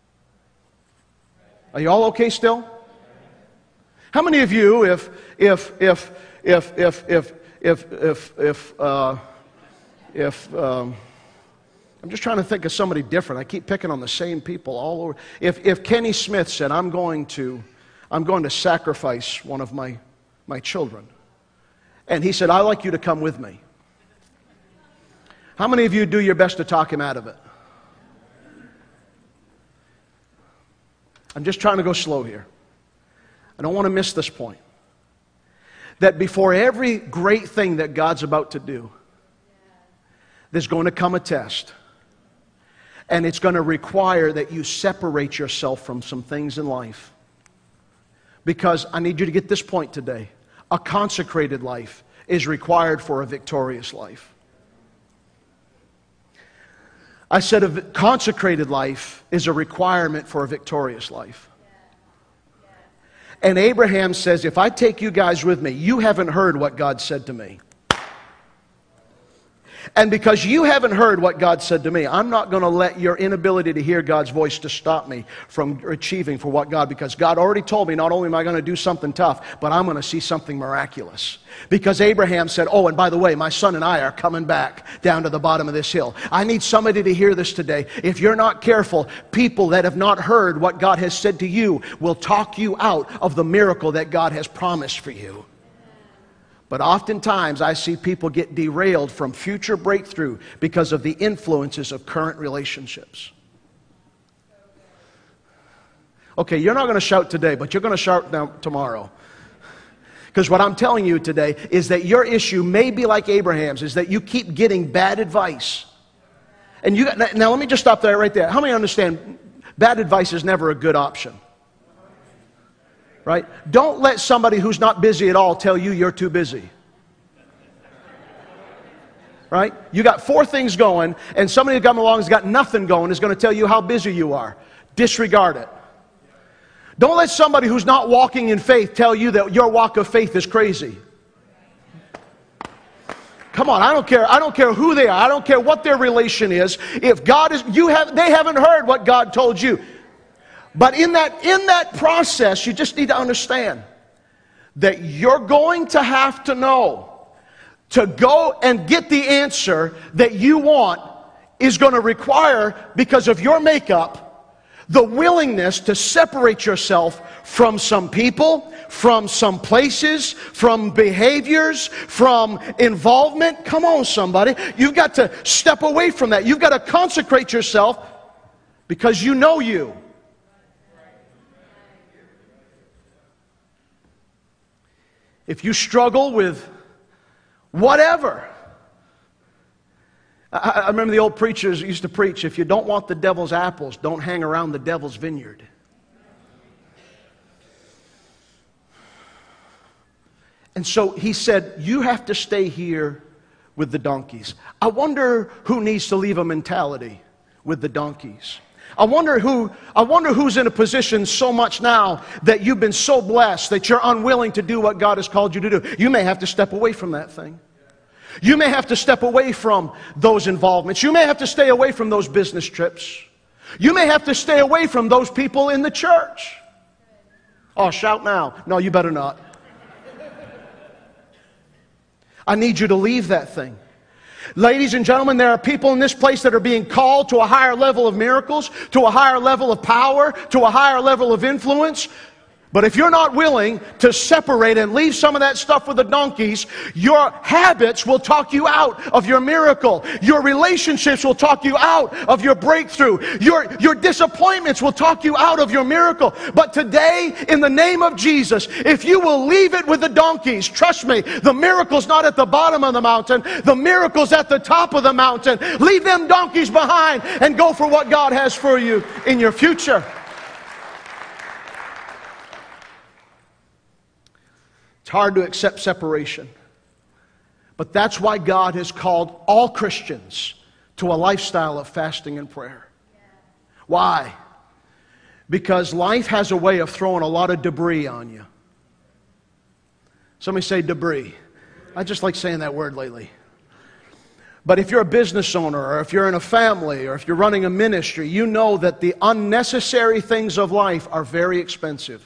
Are you all okay still? How many of you, if if if if if if if if if uh, if um, I'm just trying to think of somebody different. I keep picking on the same people all over. If if Kenny Smith said, "I'm going to, I'm going to sacrifice one of my my children," and he said, "I'd like you to come with me." How many of you do your best to talk him out of it? I'm just trying to go slow here. I don't want to miss this point. That before every great thing that God's about to do, there's going to come a test. And it's going to require that you separate yourself from some things in life. Because I need you to get this point today. A consecrated life is required for a victorious life. I said a consecrated life is a requirement for a victorious life. And Abraham says, if I take you guys with me, you haven't heard what God said to me. And because you haven't heard what God said to me, I'm not going to let your inability to hear God's voice to stop me from achieving for what God, because God already told me not only am I going to do something tough, but I'm going to see something miraculous. Because Abraham said, oh, and by the way, my son and I are coming back down to the bottom of this hill. I need somebody to hear this today. If you're not careful, people that have not heard what God has said to you will talk you out of the miracle that God has promised for you. But oftentimes I see people get derailed from future breakthrough because of the influences of current relationships. Okay, you're not going to shout today, but you're going to shout now tomorrow. Because what I'm telling you today is that your issue may be like Abraham's, is that you keep getting bad advice. And you got, now let me just stop there right there. How many understand bad advice is never a good option? Right? Don't let somebody who's not busy at all tell you you're too busy. Right? You got four things going, and somebody who comes along has got nothing going is going to tell you how busy you are. Disregard it. Don't let somebody who's not walking in faith tell you that your walk of faith is crazy. Come on, I don't care. I don't care who they are. I don't care what their relation is. If God is, you have, they haven't heard what God told you. But in that, in that process, you just need to understand that you're going to have to know to go and get the answer that you want is going to require, because of your makeup, the willingness to separate yourself from some people, from some places, from behaviors, from involvement. Come on, somebody. You've got to step away from that. You've got to consecrate yourself because you know you. If you struggle with whatever, I, I remember the old preachers used to preach, if you don't want the devil's apples, don't hang around the devil's vineyard. And so he said, you have to stay here with the donkeys. I wonder who needs to leave a mentality with the donkeys. I wonder who, I wonder who's in a position so much now that you've been so blessed that you're unwilling to do what God has called you to do. You may have to step away from that thing. You may have to step away from those involvements. You may have to stay away from those business trips. You may have to stay away from those people in the church. Oh, shout now. No, you better not. I need you to leave that thing. Ladies and gentlemen, there are people in this place that are being called to a higher level of miracles, to a higher level of power, to a higher level of influence. But if you're not willing to separate and leave some of that stuff with the donkeys, your habits will talk you out of your miracle. Your relationships will talk you out of your breakthrough. Your, your disappointments will talk you out of your miracle. But today, in the name of Jesus, if you will leave it with the donkeys, trust me, the miracle's not at the bottom of the mountain. The miracle's at the top of the mountain. Leave them donkeys behind and go for what God has for you in your future. It's hard to accept separation. But that's why God has called all Christians to a lifestyle of fasting and prayer. Why? Because life has a way of throwing a lot of debris on you. Somebody say debris. I just like saying that word lately. But if you're a business owner, or if you're in a family, or if you're running a ministry, you know that the unnecessary things of life are very expensive.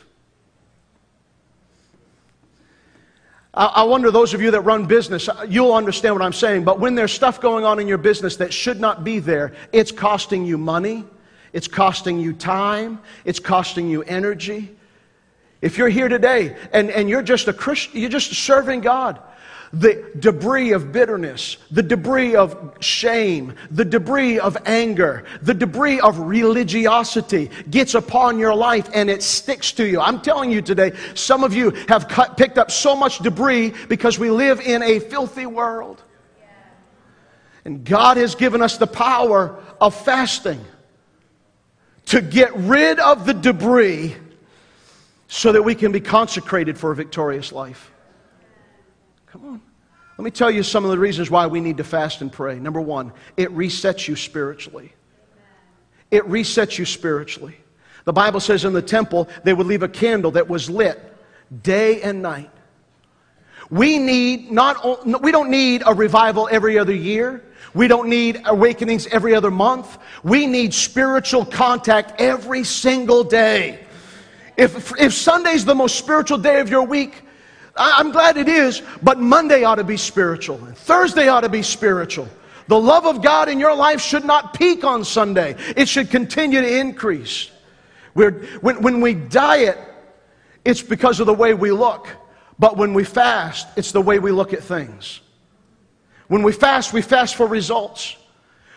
I wonder, those of you that run business, you'll understand what I'm saying, but when there's stuff going on in your business that should not be there, it's costing you money, it's costing you time, it's costing you energy. If you're here today and, and you're just a Christian, you're just serving God, the debris of bitterness, the debris of shame, the debris of anger, the debris of religiosity gets upon your life and it sticks to you. I'm telling you today, some of you have cut, picked up so much debris because we live in a filthy world. And God has given us the power of fasting to get rid of the debris so that we can be consecrated for a victorious life. Come on. Let me tell you some of the reasons why we need to fast and pray. Number one, it resets you spiritually. It resets you spiritually. The Bible says in the temple, they would leave a candle that was lit day and night. We need not, we don't need a revival every other year. We don't need awakenings every other month. We need spiritual contact every single day. If, if Sunday's the most spiritual day of your week, I'm glad it is, but Monday ought to be spiritual. And Thursday ought to be spiritual. The love of God in your life should not peak on Sunday. It should continue to increase. We're, when, when we diet, it's because of the way we look. But when we fast, it's the way we look at things. When we fast, we fast for results.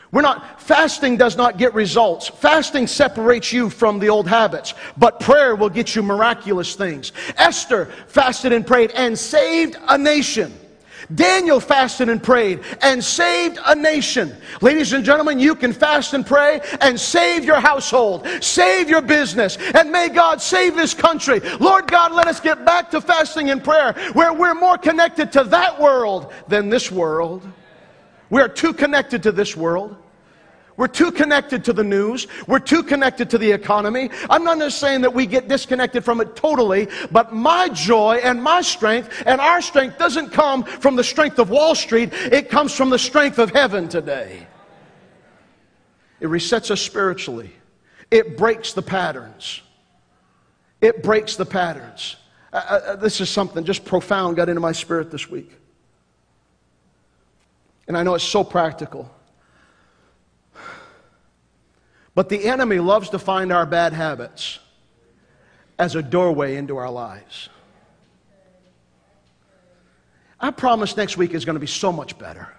We're not, fasting does not get results. Fasting separates you from the old habits. But prayer will get you miraculous things. Esther fasted and prayed and saved a nation. Daniel fasted and prayed and saved a nation. Ladies and gentlemen, you can fast and pray and save your household, save your business, and may God save this country. Lord God, let us get back to fasting and prayer where we're more connected to that world than this world. We are too connected to this world. We're too connected to the news. We're too connected to the economy. I'm not just saying that we get disconnected from it totally, but my joy and my strength and our strength doesn't come from the strength of Wall Street. It comes from the strength of heaven today. It resets us spiritually. It breaks the patterns. It breaks the patterns. Uh, uh, this is something just profound got into my spirit this week. And I know it's so practical. But the enemy loves to find our bad habits as a doorway into our lives. I promise next week is going to be so much better.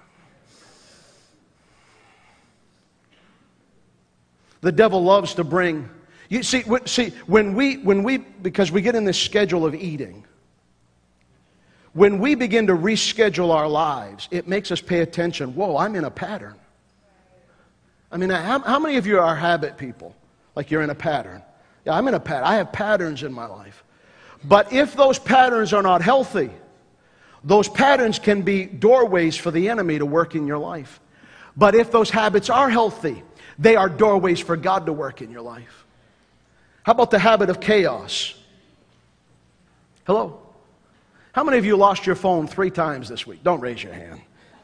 The devil loves to bring, you see, see when we, when we, because we get in this schedule of eating, when we begin to reschedule our lives, it makes us pay attention. Whoa, I'm in a pattern. I mean, how, how many of you are habit people? Like you're in a pattern. Yeah, I'm in a pattern. I have patterns in my life. But if those patterns are not healthy, those patterns can be doorways for the enemy to work in your life. But if those habits are healthy, they are doorways for God to work in your life. How about the habit of chaos? Hello? How many of you lost your phone three times this week? Don't raise your hand.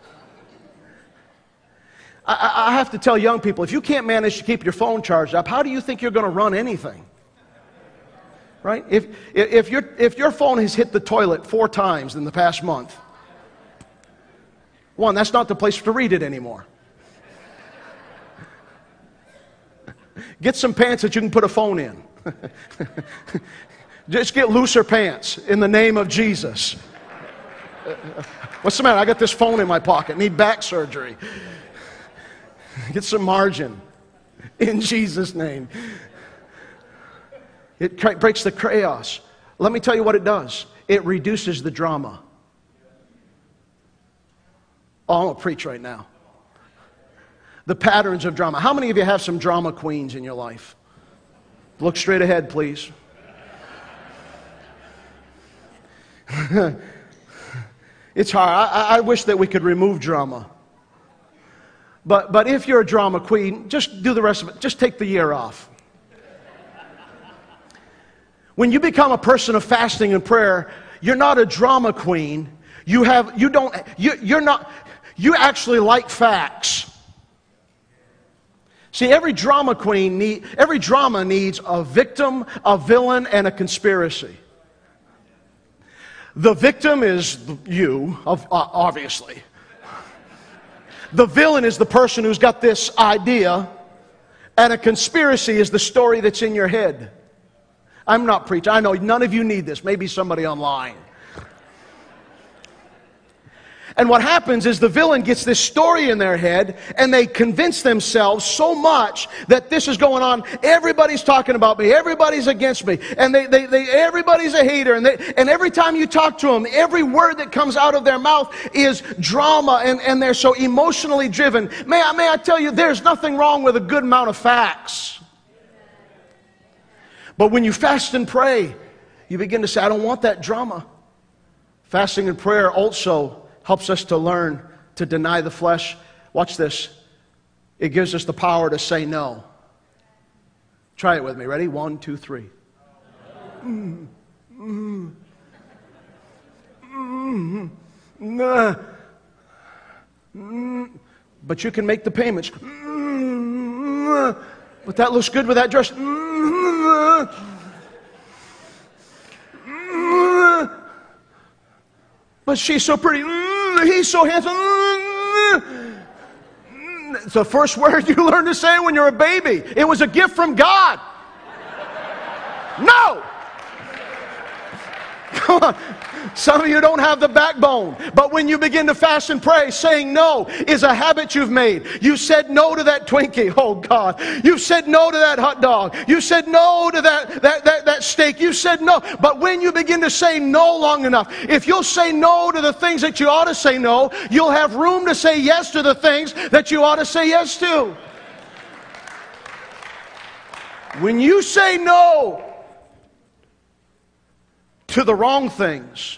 I, I have to tell young people, if you can't manage to keep your phone charged up, how do you think you're going to run anything? Right? If, if, your, if your phone has hit the toilet four times in the past month, one, that's not the place to read it anymore. Get some pants that you can put a phone in. Just get looser pants in the name of Jesus. What's the matter? I got this phone in my pocket. Need back surgery. Get some margin in Jesus' name. It breaks the chaos. Let me tell you what it does. It reduces the drama. Oh, I'm going to preach right now. The patterns of drama. How many of you have some drama queens in your life? Look straight ahead, please. It's hard. I, I wish that we could remove drama. But, but if you're a drama queen, just do the rest of it. Just take the year off. When you become a person of fasting and prayer, you're not a drama queen. You have, you don't, you, you're not, you actually like facts. See, every drama queen, need, every drama needs a victim, a villain, and a conspiracy. The victim is you, obviously. The villain is the person who's got this idea, and a conspiracy is the story that's in your head. I'm not preaching. I know none of you need this. Maybe somebody online. And what happens is the villain gets this story in their head, and they convince themselves so much that this is going on. Everybody's talking about me. Everybody's against me. And they, they, they, everybody's a hater. And, they, and every time you talk to them, every word that comes out of their mouth is drama, and, and they're so emotionally driven. May I, may I tell you, there's nothing wrong with a good amount of facts. But when you fast and pray, you begin to say, I don't want that drama. Fasting and prayer also helps us to learn to deny the flesh. Watch this. It gives us the power to say no. Try it with me. Ready? One, two, three. Mm, mm, mm, mm, mm. But you can make the payments. Mm, but that looks good with that dress. Mm, mm, but she's so pretty. He's so handsome. It's the first word you learn to say when you're a baby. It was a gift from God. No! Come on. Some of you don't have the backbone. But when you begin to fast and pray, saying no is a habit you've made. You said no to that Twinkie. Oh, God. You said no to that hot dog. You said no to that, that, that, that steak. You said no. But when you begin to say no long enough, if you'll say no to the things that you ought to say no, you'll have room to say yes to the things that you ought to say yes to. When you say no to the wrong things,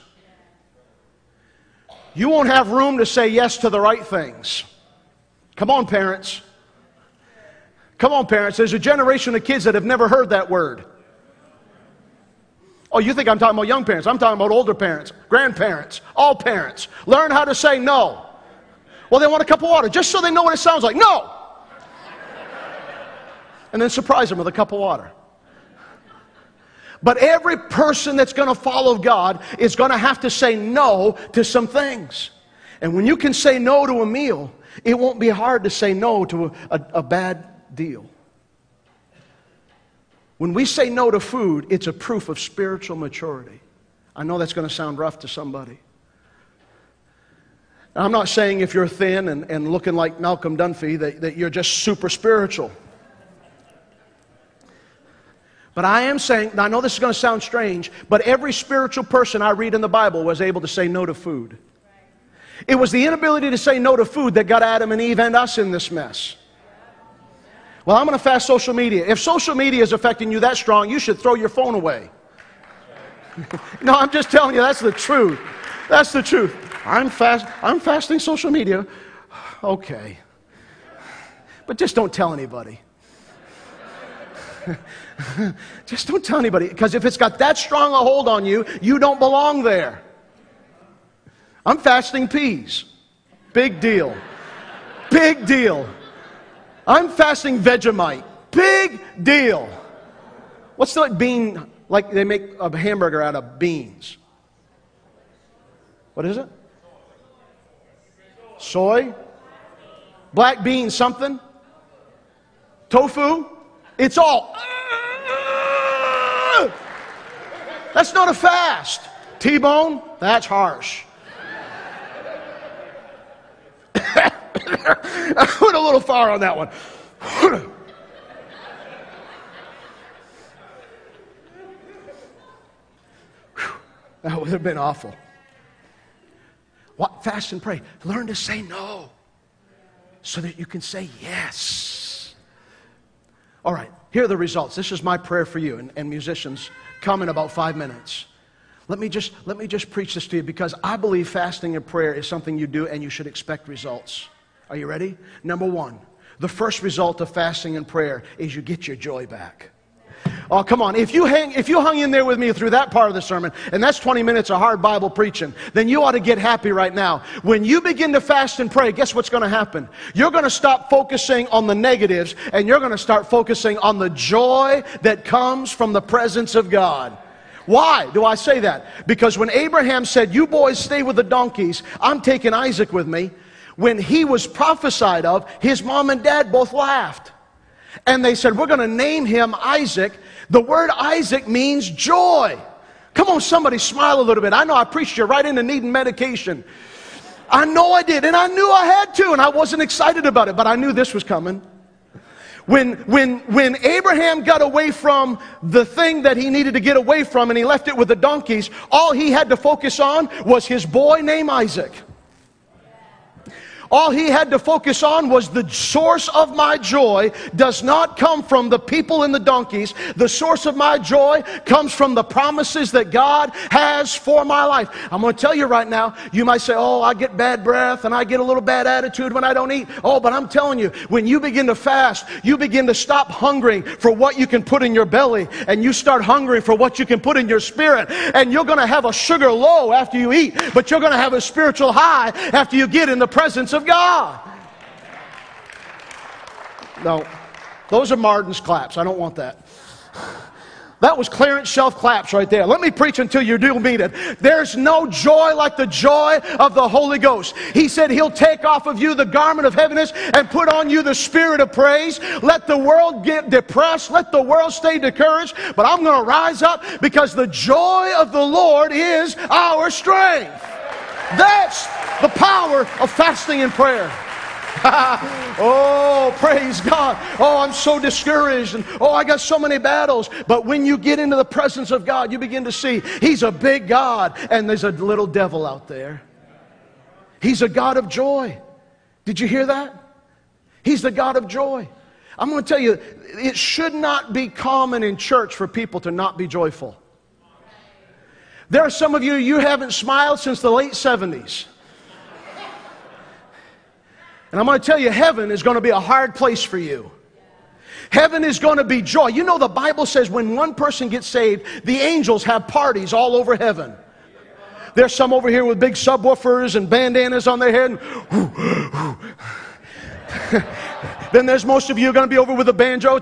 you won't have room to say yes to the right things. Come on, parents. Come on, parents. There's a generation of kids that have never heard that word. Oh, you think I'm talking about young parents. I'm talking about older parents, grandparents, all parents. Learn how to say no. Well, they want a cup of water just so they know what it sounds like. No! And then surprise them with a cup of water. But every person that's going to follow God is going to have to say no to some things. And when you can say no to a meal, it won't be hard to say no to a, a, a bad deal. When we say no to food, it's a proof of spiritual maturity. I know that's going to sound rough to somebody. Now, I'm not saying if you're thin and, and looking like Malcolm Dunphy that, that you're just super spiritual. But I am saying, now I know this is going to sound strange, but every spiritual person I read in the Bible was able to say no to food. It was the inability to say no to food that got Adam and Eve and us in this mess. Well, I'm going to fast social media. If social media is affecting you that strong, you should throw your phone away. No, I'm just telling you, that's the truth. That's the truth. I'm fast. I'm fasting social media. Okay. But just don't tell anybody. Just don't tell anybody, because if it's got that strong a hold on you, you don't belong there. I'm fasting peas. Big deal. Big deal. I'm fasting Vegemite. Big deal. What's the bean, like they make a hamburger out of beans? What is it? Soy? Black beans something? Tofu? It's all. That's not a fast. T-bone? That's harsh. I went a little far on that one. That would have been awful. What? Fast and pray. Learn to say no so that you can say yes. All right, here are the results. This is my prayer for you, and, and musicians come in about five minutes. Let me just let me just preach this to you, because I believe fasting and prayer is something you do and you should expect results. Are you ready? Number one, the first result of fasting and prayer is you get your joy back. Oh, come on. If you hang, if you hung in there with me through that part of the sermon, and that's twenty minutes of hard Bible preaching, then you ought to get happy right now. When you begin to fast and pray, guess what's going to happen? You're going to stop focusing on the negatives, and you're going to start focusing on the joy that comes from the presence of God. Why do I say that? Because when Abraham said, "You boys stay with the donkeys, I'm taking Isaac with me," when he was prophesied of, his mom and dad both laughed. And they said, "We're going to name him Isaac." The word Isaac means joy. Come on, somebody smile a little bit. I know I preached you right into needing medication. I know I did, and I knew I had to, and I wasn't excited about it, but I knew this was coming. When, when, when Abraham got away from the thing that he needed to get away from, and he left it with the donkeys, all he had to focus on was his boy named Isaac. All he had to focus on was the source of my joy does not come from the people and the donkeys. The source of my joy comes from the promises that God has for my life. I'm going to tell you right now, you might say, "Oh, I get bad breath and I get a little bad attitude when I don't eat." Oh, but I'm telling you, when you begin to fast, you begin to stop hungering for what you can put in your belly, and you start hungering for what you can put in your spirit. And you're going to have a sugar low after you eat, but you're going to have a spiritual high after you get in the presence of of God. No, those are Martin's claps. I don't want that. That was clearance shelf claps right there. Let me preach until you do mean it. There's no joy like the joy of the Holy Ghost. He said He'll take off of you the garment of heaviness and put on you the spirit of praise. Let the world get depressed. Let the world stay discouraged. But I'm going to rise up because the joy of the Lord is our strength. That's the power of fasting and prayer. Oh, praise God. Oh, I'm so discouraged. And oh, I got so many battles. But when you get into the presence of God, you begin to see He's a big God and there's a little devil out there. He's a God of joy. Did you hear that? He's the God of joy. I'm going to tell you, it should not be common in church for people to not be joyful. There are some of you, you haven't smiled since the late seventies. And I'm going to tell you, heaven is going to be a hard place for you. Heaven is going to be joy. You know, the Bible says when one person gets saved, the angels have parties all over heaven. There's some over here with big subwoofers and bandanas on their head. And then there's most of you going to be over with a banjo.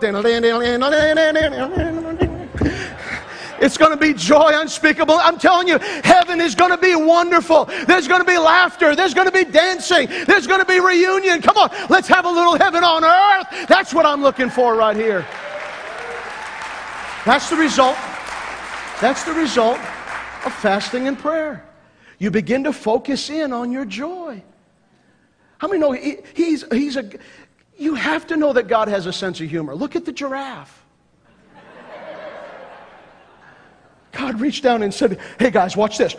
It's going to be joy unspeakable. I'm telling you, heaven is going to be wonderful. There's going to be laughter. There's going to be dancing. There's going to be reunion. Come on, let's have a little heaven on earth. That's what I'm looking for right here. That's the result. That's the result of fasting and prayer. You begin to focus in on your joy. How many know he, he's, he's a... You have to know that God has a sense of humor. Look at the giraffe. God reached down and said, hey guys, watch this.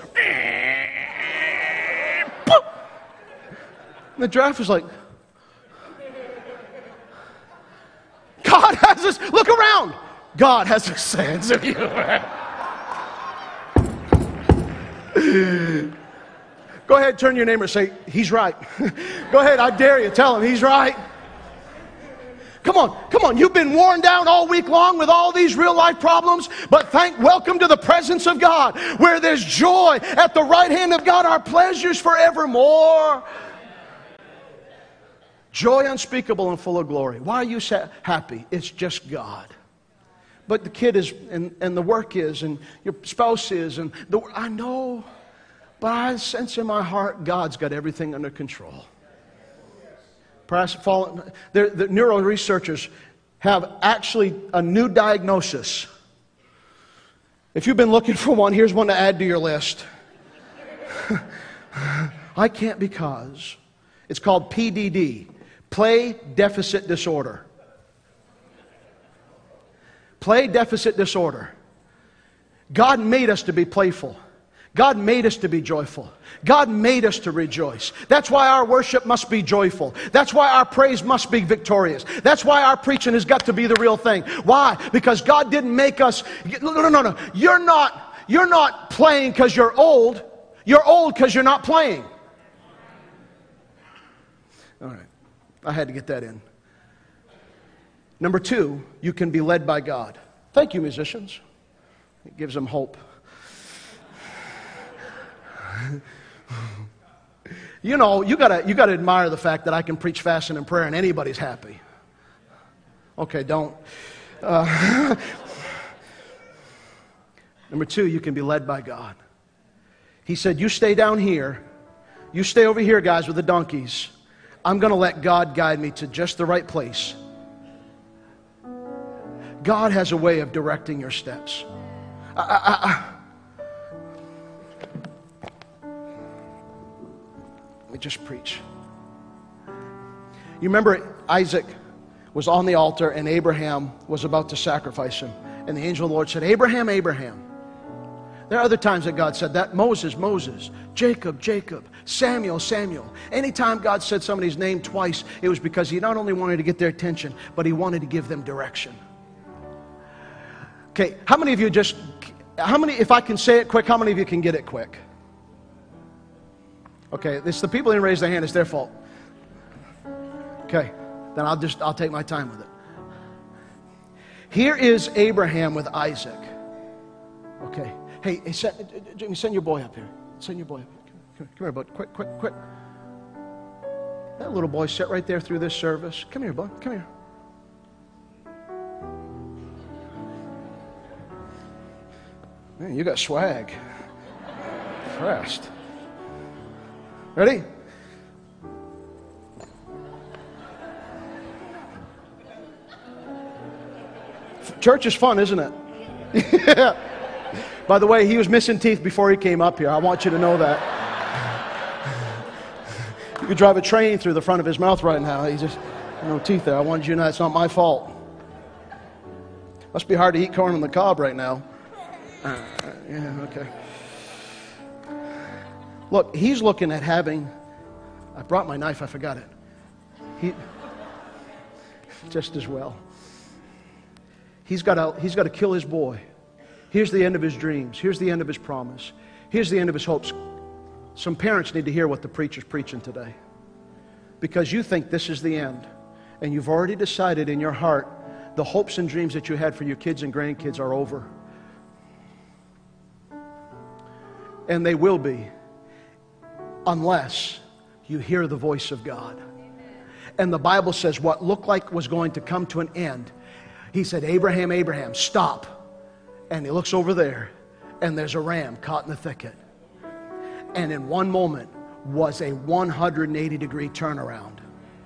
And the giraffe is like, God has this, look around. God has a sense of humor. Go ahead, turn to your neighbor and say, he's right. Go ahead, I dare you, tell him he's right. Come on, come on. You've been worn down all week long with all these real life problems, but thank, welcome to the presence of God, where there's joy at the right hand of God, our pleasures forevermore. Joy unspeakable and full of glory. Why are you sa- happy? It's just God. But the kid is, and, and the work is, and your spouse is, and the, I know, but I sense in my heart God's got everything under control. The, the neuro researchers have actually a new diagnosis. If you've been looking for one, here's one to add to your list. I can't because. It's called P D D, Play Deficit Disorder. Play Deficit Disorder. God made us to be playful. God made us to be joyful. God made us to rejoice. That's why our worship must be joyful. That's why our praise must be victorious. That's why our preaching has got to be the real thing. Why? Because God didn't make us... No, no, no, no. You're not, you're not playing because you're old. You're old because you're not playing. All right. I had to get that in. Number two, you can be led by God. Thank you, musicians. It gives them hope. You know, you gotta you gotta admire the fact that I can preach fasting and prayer and anybody's happy. Okay, don't. Uh, number two, you can be led by God. He said, you stay down here. You stay over here, guys, with the donkeys. I'm going to let God guide me to just the right place. God has a way of directing your steps. I, I, I, Let me just preach. You remember Isaac was on the altar and Abraham was about to sacrifice him. And the angel of the Lord said, Abraham, Abraham. There are other times that God said that. Moses, Moses. Jacob, Jacob. Samuel, Samuel. Anytime God said somebody's name twice, it was because He not only wanted to get their attention, but He wanted to give them direction. Okay, how many of you just, how many, if I can say it quick, how many of you can get it quick? Okay, it's the people who didn't raise their hand, it's their fault. Okay, then I'll just, I'll take my time with it. Here is Abraham with Isaac. Okay, hey, hey send, Jimmy, send your boy up here. Send your boy up here. Come, come here, bud. Quick, quick, quick. That little boy sat right there through this service. Come here, bud. Come here. Man, you got swag. Impressed. Ready? Church is fun, isn't it? Yeah. By the way, he was missing teeth before he came up here. I want you to know that. You could drive a train through the front of his mouth right now. He just, no teeth there. I wanted you to know it's not my fault. Must be hard to eat corn on the cob right now. Uh, yeah, okay. Look, he's looking at having, I brought my knife, I forgot it. He, just as well. He's got to, he's got to kill his boy. Here's the end of his dreams. Here's the end of his promise. Here's the end of his hopes. Some parents need to hear what the preacher's preaching today. Because you think this is the end. And you've already decided in your heart the hopes and dreams that you had for your kids and grandkids are over. And they will be. Unless you hear the voice of God. And the Bible says what looked like was going to come to an end. He said, Abraham, Abraham, stop. And he looks over there, and there's a ram caught in the thicket. And in one moment was a one hundred eighty degree turnaround.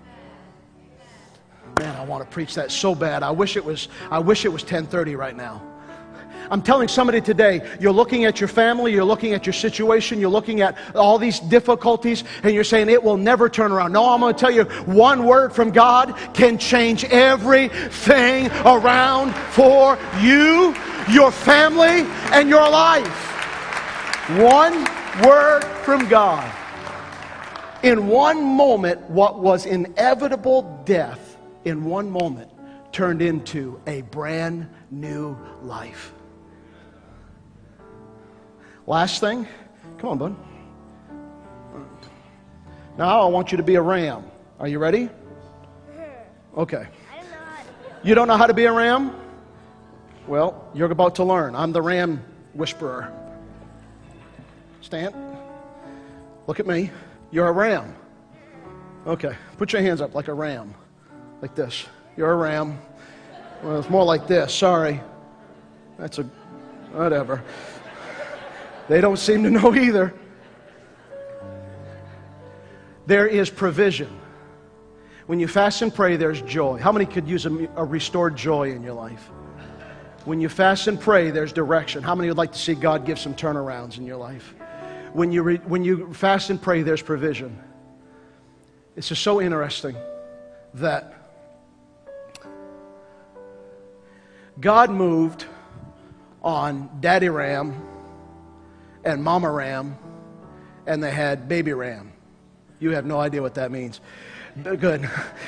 Man, I want to preach that so bad. I wish it was, I wish it was ten thirty right now. I'm telling somebody today, you're looking at your family, you're looking at your situation, you're looking at all these difficulties, and you're saying it will never turn around. No, I'm going to tell you, one word from God can change everything around for you, your family, and your life. One word from God. In one moment, what was inevitable death, in one moment, turned into a brand new life. Last thing, come on, bud. Now I want you to be a ram. Are you ready? Okay. You don't know how to be a ram? Well, you're about to learn. I'm the ram whisperer. Stand. Look at me. You're a ram. Okay. Put your hands up like a ram. Like this. You're a ram. Well, it's more like this. Sorry. That's a... whatever. They don't seem to know either. There is provision. When you fast and pray, there's joy. How many could use a, a restored joy in your life? When you fast and pray, there's direction. How many would like to see God give some turnarounds in your life? When you, re, when you fast and pray, there's provision. It's just so interesting that God moved on Daddy Ram and Mama Ram, and they had Baby Ram. You have no idea what that means. Good.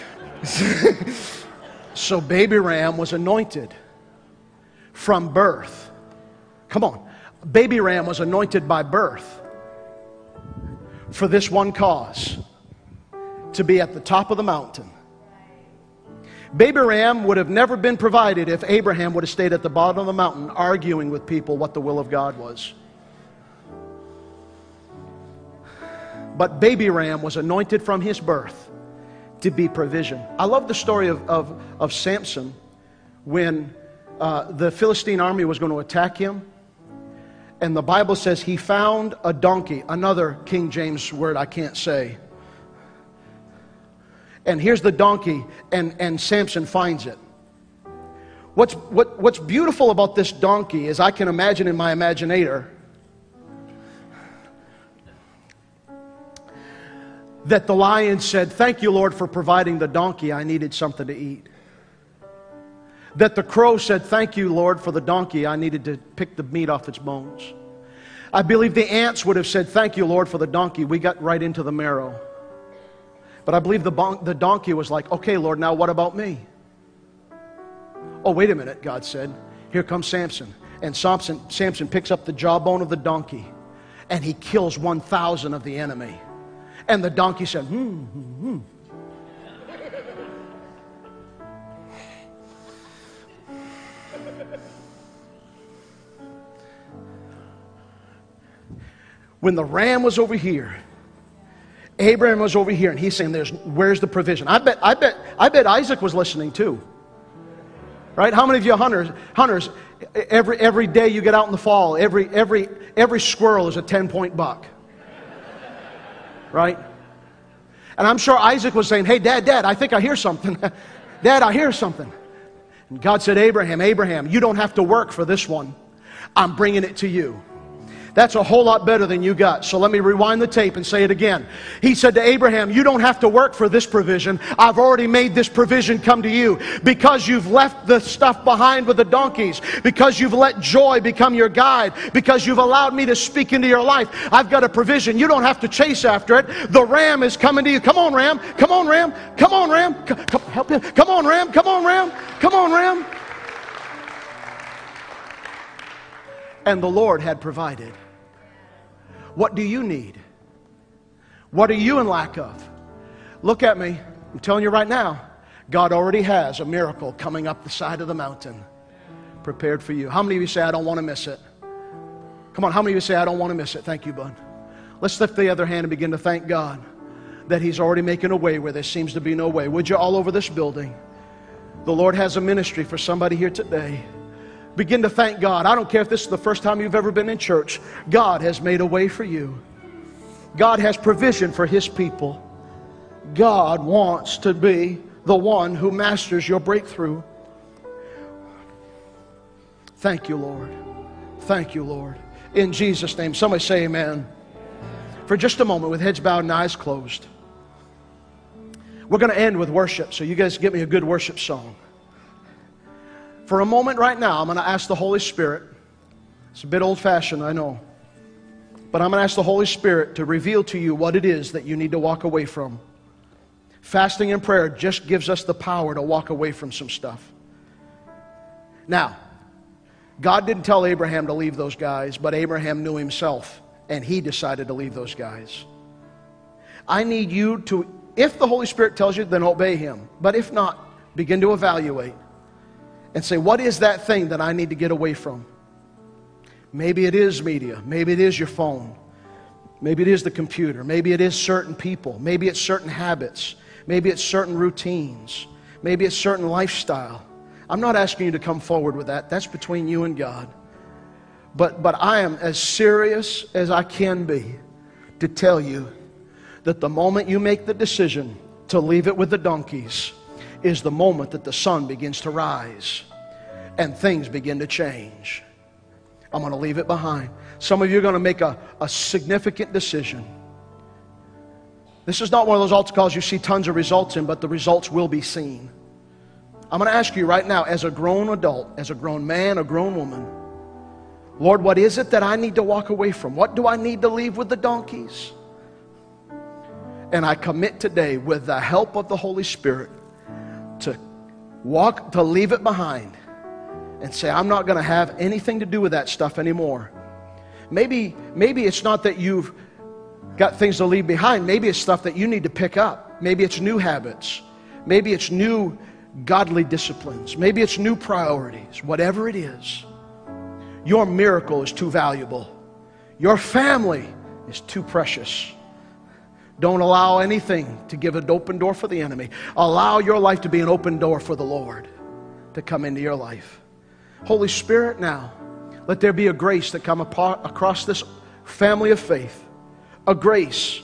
So Baby Ram was anointed from birth. Come on. Baby Ram was anointed by birth for this one cause, to be at the top of the mountain. Baby Ram would have never been provided if Abraham would have stayed at the bottom of the mountain arguing with people what the will of God was. But Baby Ram was anointed from his birth to be provision. I love the story of, of, of Samson when uh, the Philistine army was going to attack him. And the Bible says he found a donkey, another King James word I can't say. And here's the donkey, and, and Samson finds it. What's, what, what's beautiful about this donkey is I can imagine in my imaginator that the lion said, "Thank you, Lord, for providing the donkey. I needed something to eat." That the crow said, "Thank you, Lord, for the donkey. I needed to pick the meat off its bones." I believe the ants would have said, "Thank you, Lord, for the donkey. We got right into the marrow." But I believe the, bon- the donkey was like, "Okay, Lord, now what about me?" "Oh, wait a minute," God said. "Here comes Samson." And Samson, Samson picks up the jawbone of the donkey, and he kills one thousand of the enemy. And the donkey said, hmm, hmm, hmm. When the ram was over here, Abraham was over here, and he's saying, "There's, where's the provision?" I bet, I bet, I bet Isaac was listening too. Right? How many of you hunters, hunters, every, every day you get out in the fall, every, every, every squirrel is a ten-point buck? Right? And I'm sure Isaac was saying, hey, Dad, Dad, I think I hear something. Dad, I hear something. And God said, Abraham, Abraham, you don't have to work for this one. I'm bringing it to you. That's a whole lot better than you got. So let me rewind the tape and say it again. He said to Abraham, you don't have to work for this provision. I've already made this provision come to you. Because you've left the stuff behind with the donkeys. Because you've let joy become your guide. Because you've allowed me to speak into your life. I've got a provision. You don't have to chase after it. The ram is coming to you. Come on, ram. Come on, ram. Come on, ram. Come, come, help him. Come on, ram. Come on, ram. Come on, ram. And the Lord had provided. What do you need? What are you in lack of? Look at me. I'm telling you right now, God already has a miracle coming up the side of the mountain prepared for you. How many of you say, I don't want to miss it? Come on, how many of you say, I don't want to miss it? Thank you, bud. Let's lift the other hand and begin to thank God that He's already making a way where there seems to be no way. Would you, all over this building? The Lord has a ministry for somebody here today. Begin to thank God. I don't care if this is the first time you've ever been in church. God has made a way for you. God has provision for His people. God wants to be the one who masters your breakthrough. Thank you, Lord. Thank you, Lord. In Jesus' name. Somebody say amen. For just a moment, with heads bowed and eyes closed, we're going to end with worship. So you guys get me a good worship song. For a moment right now, I'm going to ask the Holy Spirit. It's a bit old-fashioned, I know. But I'm going to ask the Holy Spirit to reveal to you what it is that you need to walk away from. Fasting and prayer just gives us the power to walk away from some stuff. Now, God didn't tell Abraham to leave those guys, but Abraham knew himself, and he decided to leave those guys. I need you to, if the Holy Spirit tells you, then obey Him. But if not, begin to evaluate. And say, what is that thing that I need to get away from? Maybe it is media. Maybe it is your phone. Maybe it is the computer. Maybe it is certain people. Maybe it's certain habits. Maybe it's certain routines. Maybe it's certain lifestyle. I'm not asking you to come forward with that. That's between you and God. But, but I am as serious as I can be to tell you that the moment you make the decision to leave it with the donkeys is the moment that the sun begins to rise and things begin to change. I'm going to leave it behind. Some of you are going to make a, a significant decision. This is not one of those altar calls you see tons of results in, but the results will be seen. I'm going to ask you right now, as a grown adult, as a grown man, a grown woman, Lord, what is it that I need to walk away from? What do I need to leave with the donkeys? And I commit today, with the help of the Holy Spirit, to walk, to leave it behind and say, I'm not going to have anything to do with that stuff anymore. Maybe, maybe it's not that you've got things to leave behind. Maybe it's stuff that you need to pick up. Maybe it's new habits. Maybe it's new godly disciplines. Maybe it's new priorities. Whatever it is, your miracle is too valuable. Your family is too precious. Don't allow anything to give an open door for the enemy. Allow your life to be an open door for the Lord to come into your life. Holy Spirit, now, let there be a grace that come apart, across this family of faith. A grace.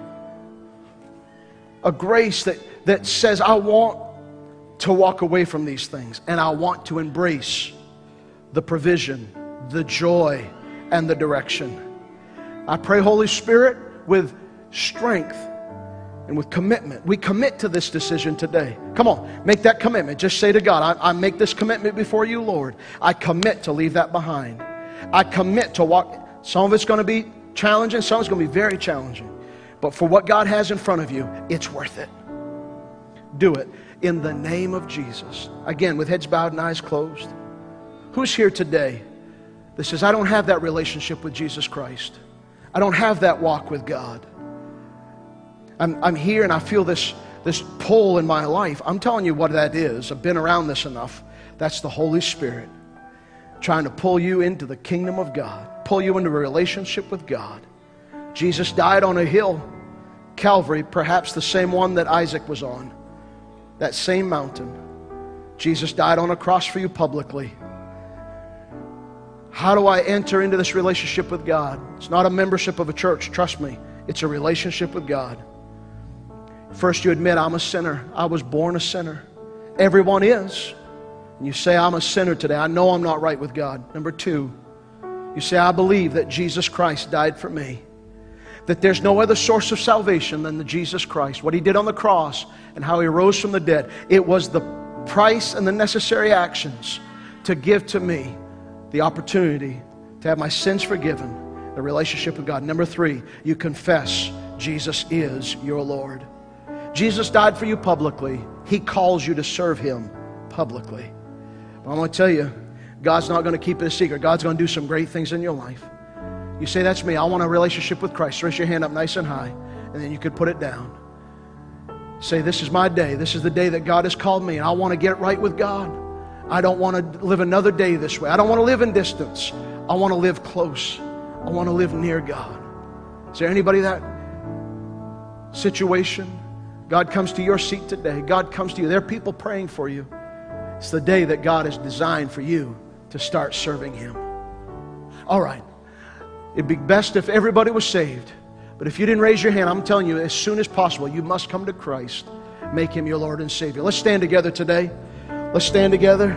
A grace that, that says, I want to walk away from these things. And I want to embrace the provision, the joy, and the direction. I pray, Holy Spirit, with strength and with commitment. We commit to this decision today. Come on, make that commitment. Just say to God, I, I make this commitment before you, Lord. I commit to leave that behind. I commit to walk. Some of it's going to be challenging. Some of it's going to be very challenging. But for what God has in front of you, it's worth it. Do it in the name of Jesus. Again, with heads bowed and eyes closed. Who's here today that says, I don't have that relationship with Jesus Christ. I don't have that walk with God. I'm, I'm here and I feel this, this pull in my life. I'm telling you what that is. I've been around this enough. That's the Holy Spirit trying to pull you into the kingdom of God, pull you into a relationship with God. Jesus died on a hill, Calvary, perhaps the same one that Isaac was on, that same mountain. Jesus died on a cross for you publicly. How do I enter into this relationship with God? It's not a membership of a church, trust me. It's a relationship with God. First, you admit, I'm a sinner. I was born a sinner. Everyone is. And you say, I'm a sinner today. I know I'm not right with God. Number two, you say, I believe that Jesus Christ died for me. That there's no other source of salvation than the Jesus Christ. What He did on the cross and how He rose from the dead. It was the price and the necessary actions to give to me the opportunity to have my sins forgiven, the relationship with God. Number three, you confess Jesus is your Lord. Jesus died for you publicly. He calls you to serve Him publicly. But I'm going to tell you, God's not going to keep it a secret. God's going to do some great things in your life. You say, that's me. I want a relationship with Christ. Raise your hand up nice and high, and then you could put it down. Say, this is my day. This is the day that God has called me, and I want to get right with God. I don't want to live another day this way. I don't want to live in distance. I want to live close. I want to live near God. Is there anybody that situation? God comes to your seat today. God comes to you. There are people praying for you. It's the day that God has designed for you to start serving Him. All right. It'd be best if everybody was saved. But if you didn't raise your hand, I'm telling you, as soon as possible, you must come to Christ. Make Him your Lord and Savior. Let's stand together today. Let's stand together.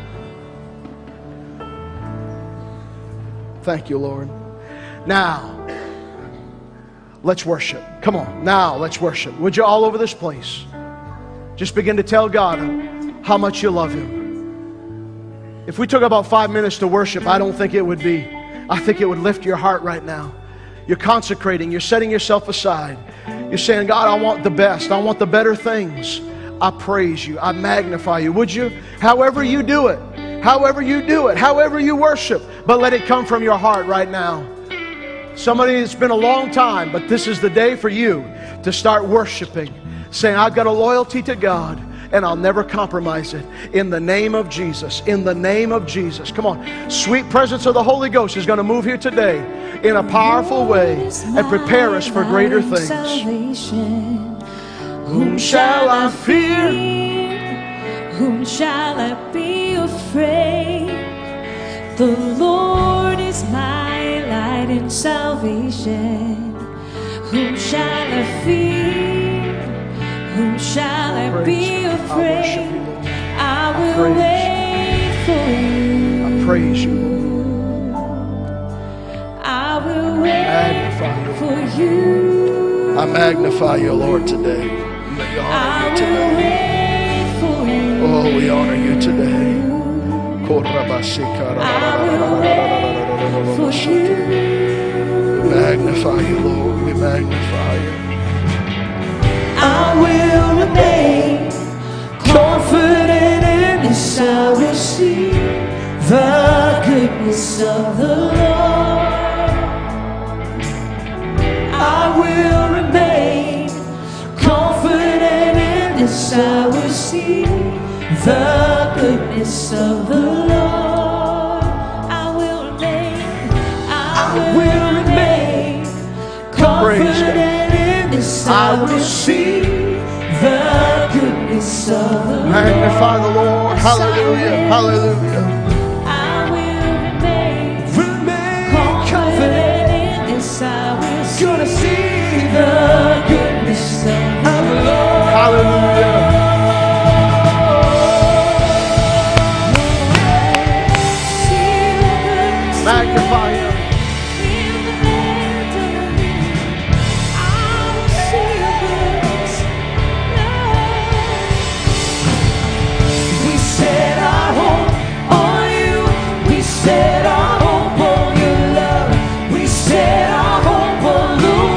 Thank you, Lord. Now, let's worship. Come on. Now, let's worship. Would you, all over this place, just begin to tell God how much you love Him. If we took about five minutes to worship, I don't think it would be. I think it would lift your heart right now. You're consecrating. You're setting yourself aside. You're saying, God, I want the best. I want the better things. I praise you. I magnify you. Would you? However you do it. However you do it. However you worship. But let it come from your heart right now. Somebody, it's been a long time, but this is the day for you to start worshiping. Saying, I've got a loyalty to God, and I'll never compromise it. In the name of Jesus. In the name of Jesus. Come on. Sweet presence of the Holy Ghost is going to move here today in a powerful way and prepare us for greater things. Whom shall I fear? Whom shall I be afraid? The Lord is my light and salvation. Whom shall I fear? Whom shall I be afraid? I will wait for you. I praise you, Lord. I will wait for you. I magnify you, Lord, today. We honor you today. Oh, we honor you today. Magnify you, Lord. We magnify you. I will remain confident in this. I will see the goodness of the Lord. I will remain confident in this. I will see the goodness of the Lord. I will remain, I will remain confident in this. I will see the goodness of the Lord. Magnify the Lord. Hallelujah. Hallelujah. I will remain, remain confident in this. I will see, gonna see the goodness of the Lord. Hallelujah. Magnify Him. We set our hope on you. We set our hope on your love. We set our hope on the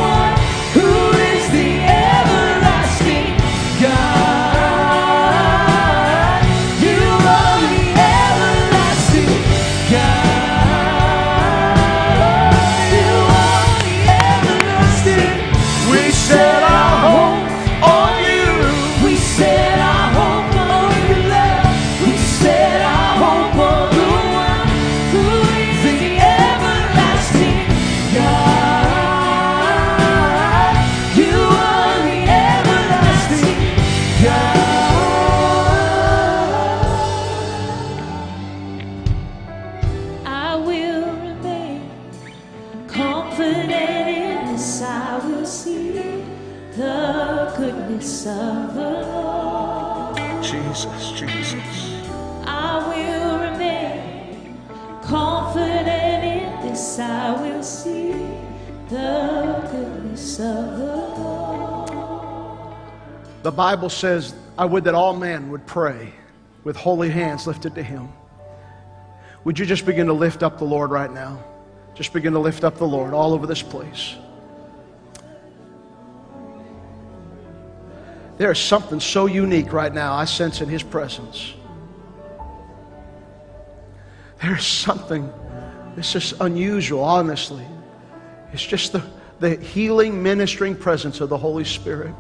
this I will see the goodness of the Lord. Jesus, Jesus. I will remain confident in this I will see the goodness of the Lord. The Bible says, I would that all men would pray with holy hands lifted to Him. Would you just begin to lift up the Lord right now? Just begin to lift up the Lord all over this place. There is something so unique right now I sense in His presence. There is something that's just unusual, honestly. It's just the, the healing, ministering presence of the Holy Spirit.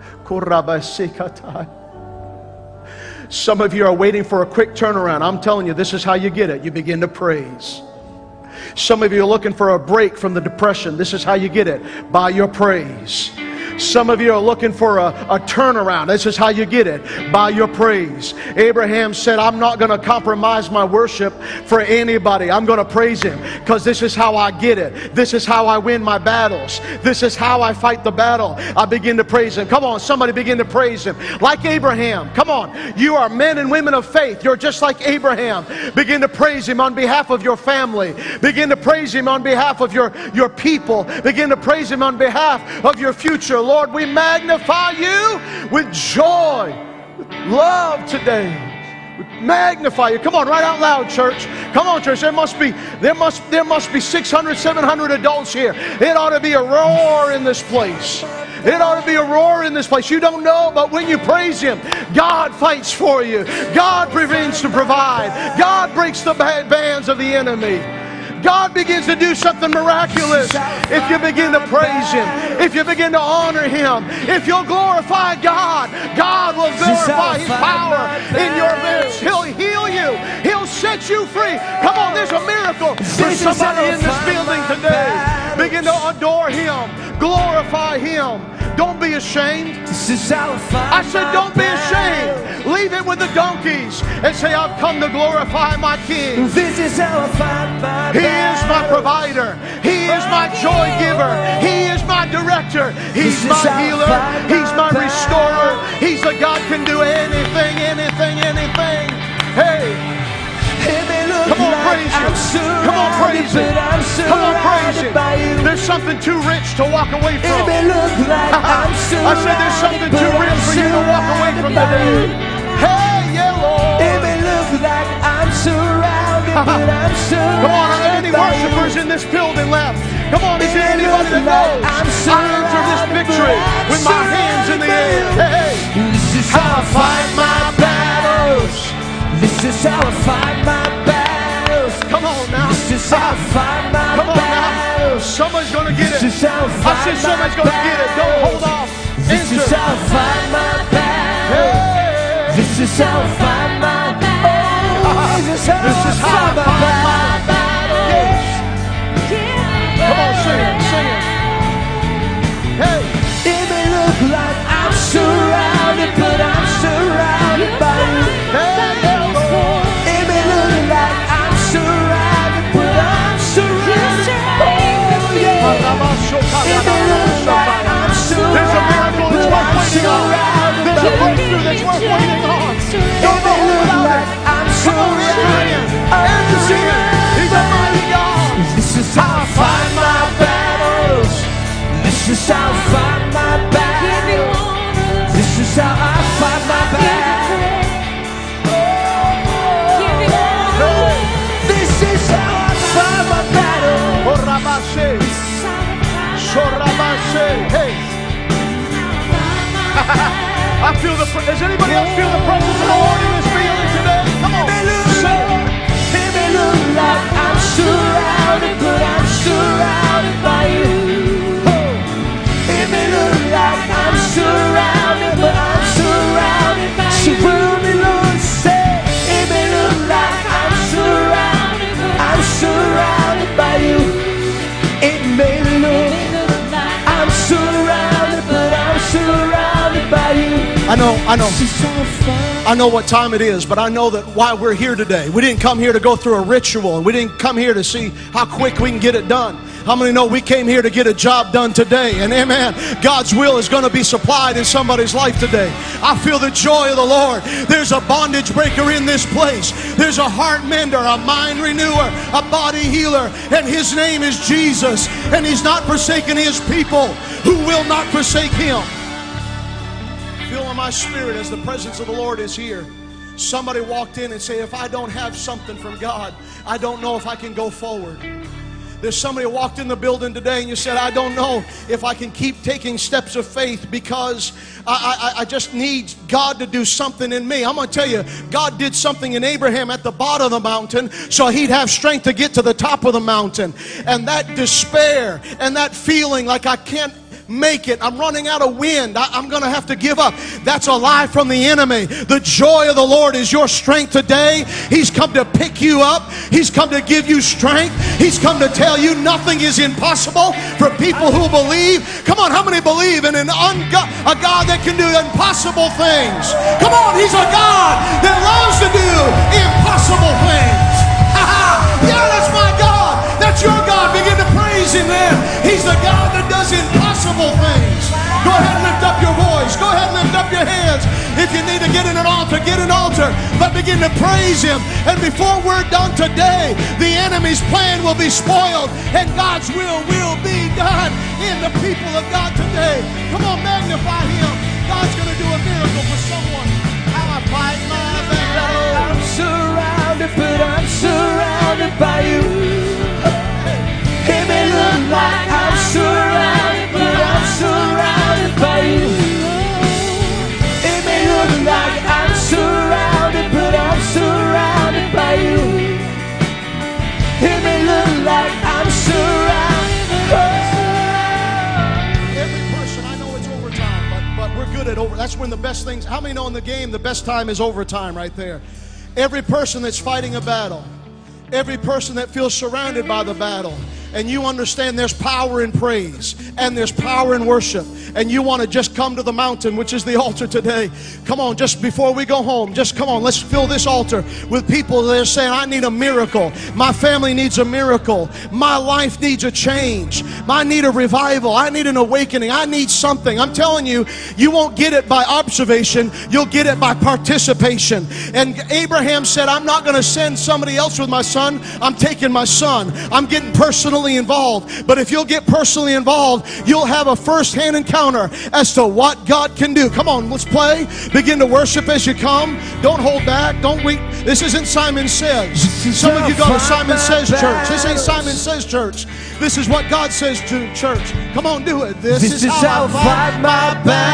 Some of you are waiting for a quick turnaround. I'm telling you, this is how you get it. You begin to praise. Some of you are looking for a break from the depression. This is how you get it, by your praise. Some of you are looking for a, a turnaround. This is how you get it, by your praise. Abraham said, I'm not going to compromise my worship for anybody. I'm going to praise Him because this is how I get it. This is how I win my battles. This is how I fight the battle. I begin to praise Him. Come on, somebody begin to praise Him. Like Abraham. Come on. You are men and women of faith. You're just like Abraham. Begin to praise Him on behalf of your family. Begin to praise Him on behalf of your, your people. Begin to praise Him on behalf of your future. Lord, we magnify You with joy, with love today. We magnify You. Come on, right out loud, church. Come on, church. There must be, there must, there must be six hundred, seven hundred adults here. It ought to be a roar in this place. It ought to be a roar in this place. You don't know, but when you praise Him, God fights for you. God begins to provide. God breaks the bands of the enemy. God begins to do something miraculous if you begin to praise Him, if you begin to honor Him, if you'll glorify God. God will glorify His power in your midst. He'll heal you. He'll set you free. Come on, there's a miracle for somebody in this building today. Begin to adore Him, glorify Him. Don't be ashamed. I said, don't be ashamed. Leave it with the donkeys and say, I've come to glorify my King. This is how I find my He is my provider. He is my joy giver. He is my director. He's my healer. He's my restorer. He's a God can do anything, anything, anything. Hey. Come on, praise Him. Come on, praise Him. Come on, praise Him. There's something too rich to walk away from. I said there's something too rich for you to walk away from today. Hey, yeah, Lord. It may look like I'm surrounded, but I'm surrounded. Come on, are there any worshipers in this building left? Come on, is there anybody that knows? I enter this victory with my hands in the air. Hey, this is how I fight my battles. This is how I fight my battles. Come on now. This is how I fight my Come on battles. now. Somebody's going to get it. This is how I I fight said my somebody's going to get it. Don't hold off. This is Enter. how I fight my battles. Hey. This is how I fight my battles. Oh, this is how This is I how I fight my battles. Yes. Come on, sing it, sing it. Hey. It may look like I'm surrounded, but I'm surrounded by You. Hey, yeah, Lord. It may look like I'm surrounded, but I'm surrounded. Oh, yeah. It may look like I'm surrounded, There's a miracle that's but worth I'm waiting on. surrounded There's a by You. breakthrough that's worth waiting on. It Don't may hold look out like it. I'm Come on, enter in. surrounded. I'm Enter in. He's a mighty God. This is how I fight my battles. This is how I fight my battles. This is how I fight my battles. This is how I fight my battles. Oh, Rabashe. So Rabashe. Hey. I feel the. Pre- Does anybody else feel the presence of the Lord in this building today? Come on. Sing it. It may look like I'm surrounded, but I'm surrounded by You. It may look like I'm surrounded, but I'm surrounded by You. Surrounded, Lord, say. It may look like I'm surrounded, but I'm surrounded by You. It may look like I'm surrounded, but I'm surrounded by You. I know, I know. This is how I fight. I know what time it is, but I know that why we're here today. We didn't come here to go through a ritual, and we didn't come here to see how quick we can get it done. How many know we came here to get a job done today? And amen, God's will is going to be supplied in somebody's life today. I feel the joy of the Lord. There's a bondage breaker in this place. There's a heart mender, a mind renewer, a body healer, and his name is Jesus. And he's not forsaken his people who will not forsake him. Feel in my spirit as the presence of the Lord is here. Somebody walked in and say, if I don't have something from God, I don't know if I can go forward. There's somebody who walked in the building today and you said, I don't know if I can keep taking steps of faith because I, I, I just need God to do something in me. I'm going to tell you, God did something in Abraham at the bottom of the mountain so he'd have strength to get to the top of the mountain. And that despair and that feeling like I can't make it, I'm running out of wind, I, I'm going to have to give up, that's a lie from the enemy. The joy of the Lord is your strength today. He's come to pick you up. He's come to give you strength. He's come to tell you nothing is impossible for people who believe. Come on, how many believe in an ungo- a God that can do impossible things? Come on, he's a God that loves to do impossible things. Yeah, that's my God. That's your God. Begin to praise him there. He's the God that does impossible things. Go ahead and lift up your voice. Go ahead and lift up your hands. If you need to get in an altar, get an altar. But begin to praise him. And before we're done today, the enemy's plan will be spoiled and God's will will be done in the people of God today. Come on, magnify him. God's going to do a miracle for someone. How I fight my battle. I'm surrounded, but I'm surrounded by you. It may look like I'm surrounded, but I'm surrounded by you. It may look like I'm surrounded, but I'm surrounded by you. It may look like I'm surrounded. Oh. Every person, I know it's overtime, but, but we're good at over. That's when the best things. How many know in the game the best time is overtime right there? Every person that's fighting a battle, every person that feels surrounded by the battle, and you understand there's power in praise and there's power in worship, and you want to just come to the mountain, which is the altar today. Come on, just before we go home, just come on, let's fill this altar with people that are saying, I need a miracle. My family needs a miracle. My life needs a change. I need a revival. I need an awakening. I need something. I'm telling you, you won't get it by observation. You'll get it by participation. And Abraham said, I'm not going to send somebody else with my son. I'm taking my son. I'm getting personally involved. But if you'll get personally involved, you'll have a first-hand encounter as to what God can do. Come on, let's play. Begin to worship as you come. Don't hold back. Don't wait. This isn't Simon Says. Some of you go to Simon Says church. This ain't Simon Says church. This is what God says to church. Come on, do it. This, This is how I fight my battle.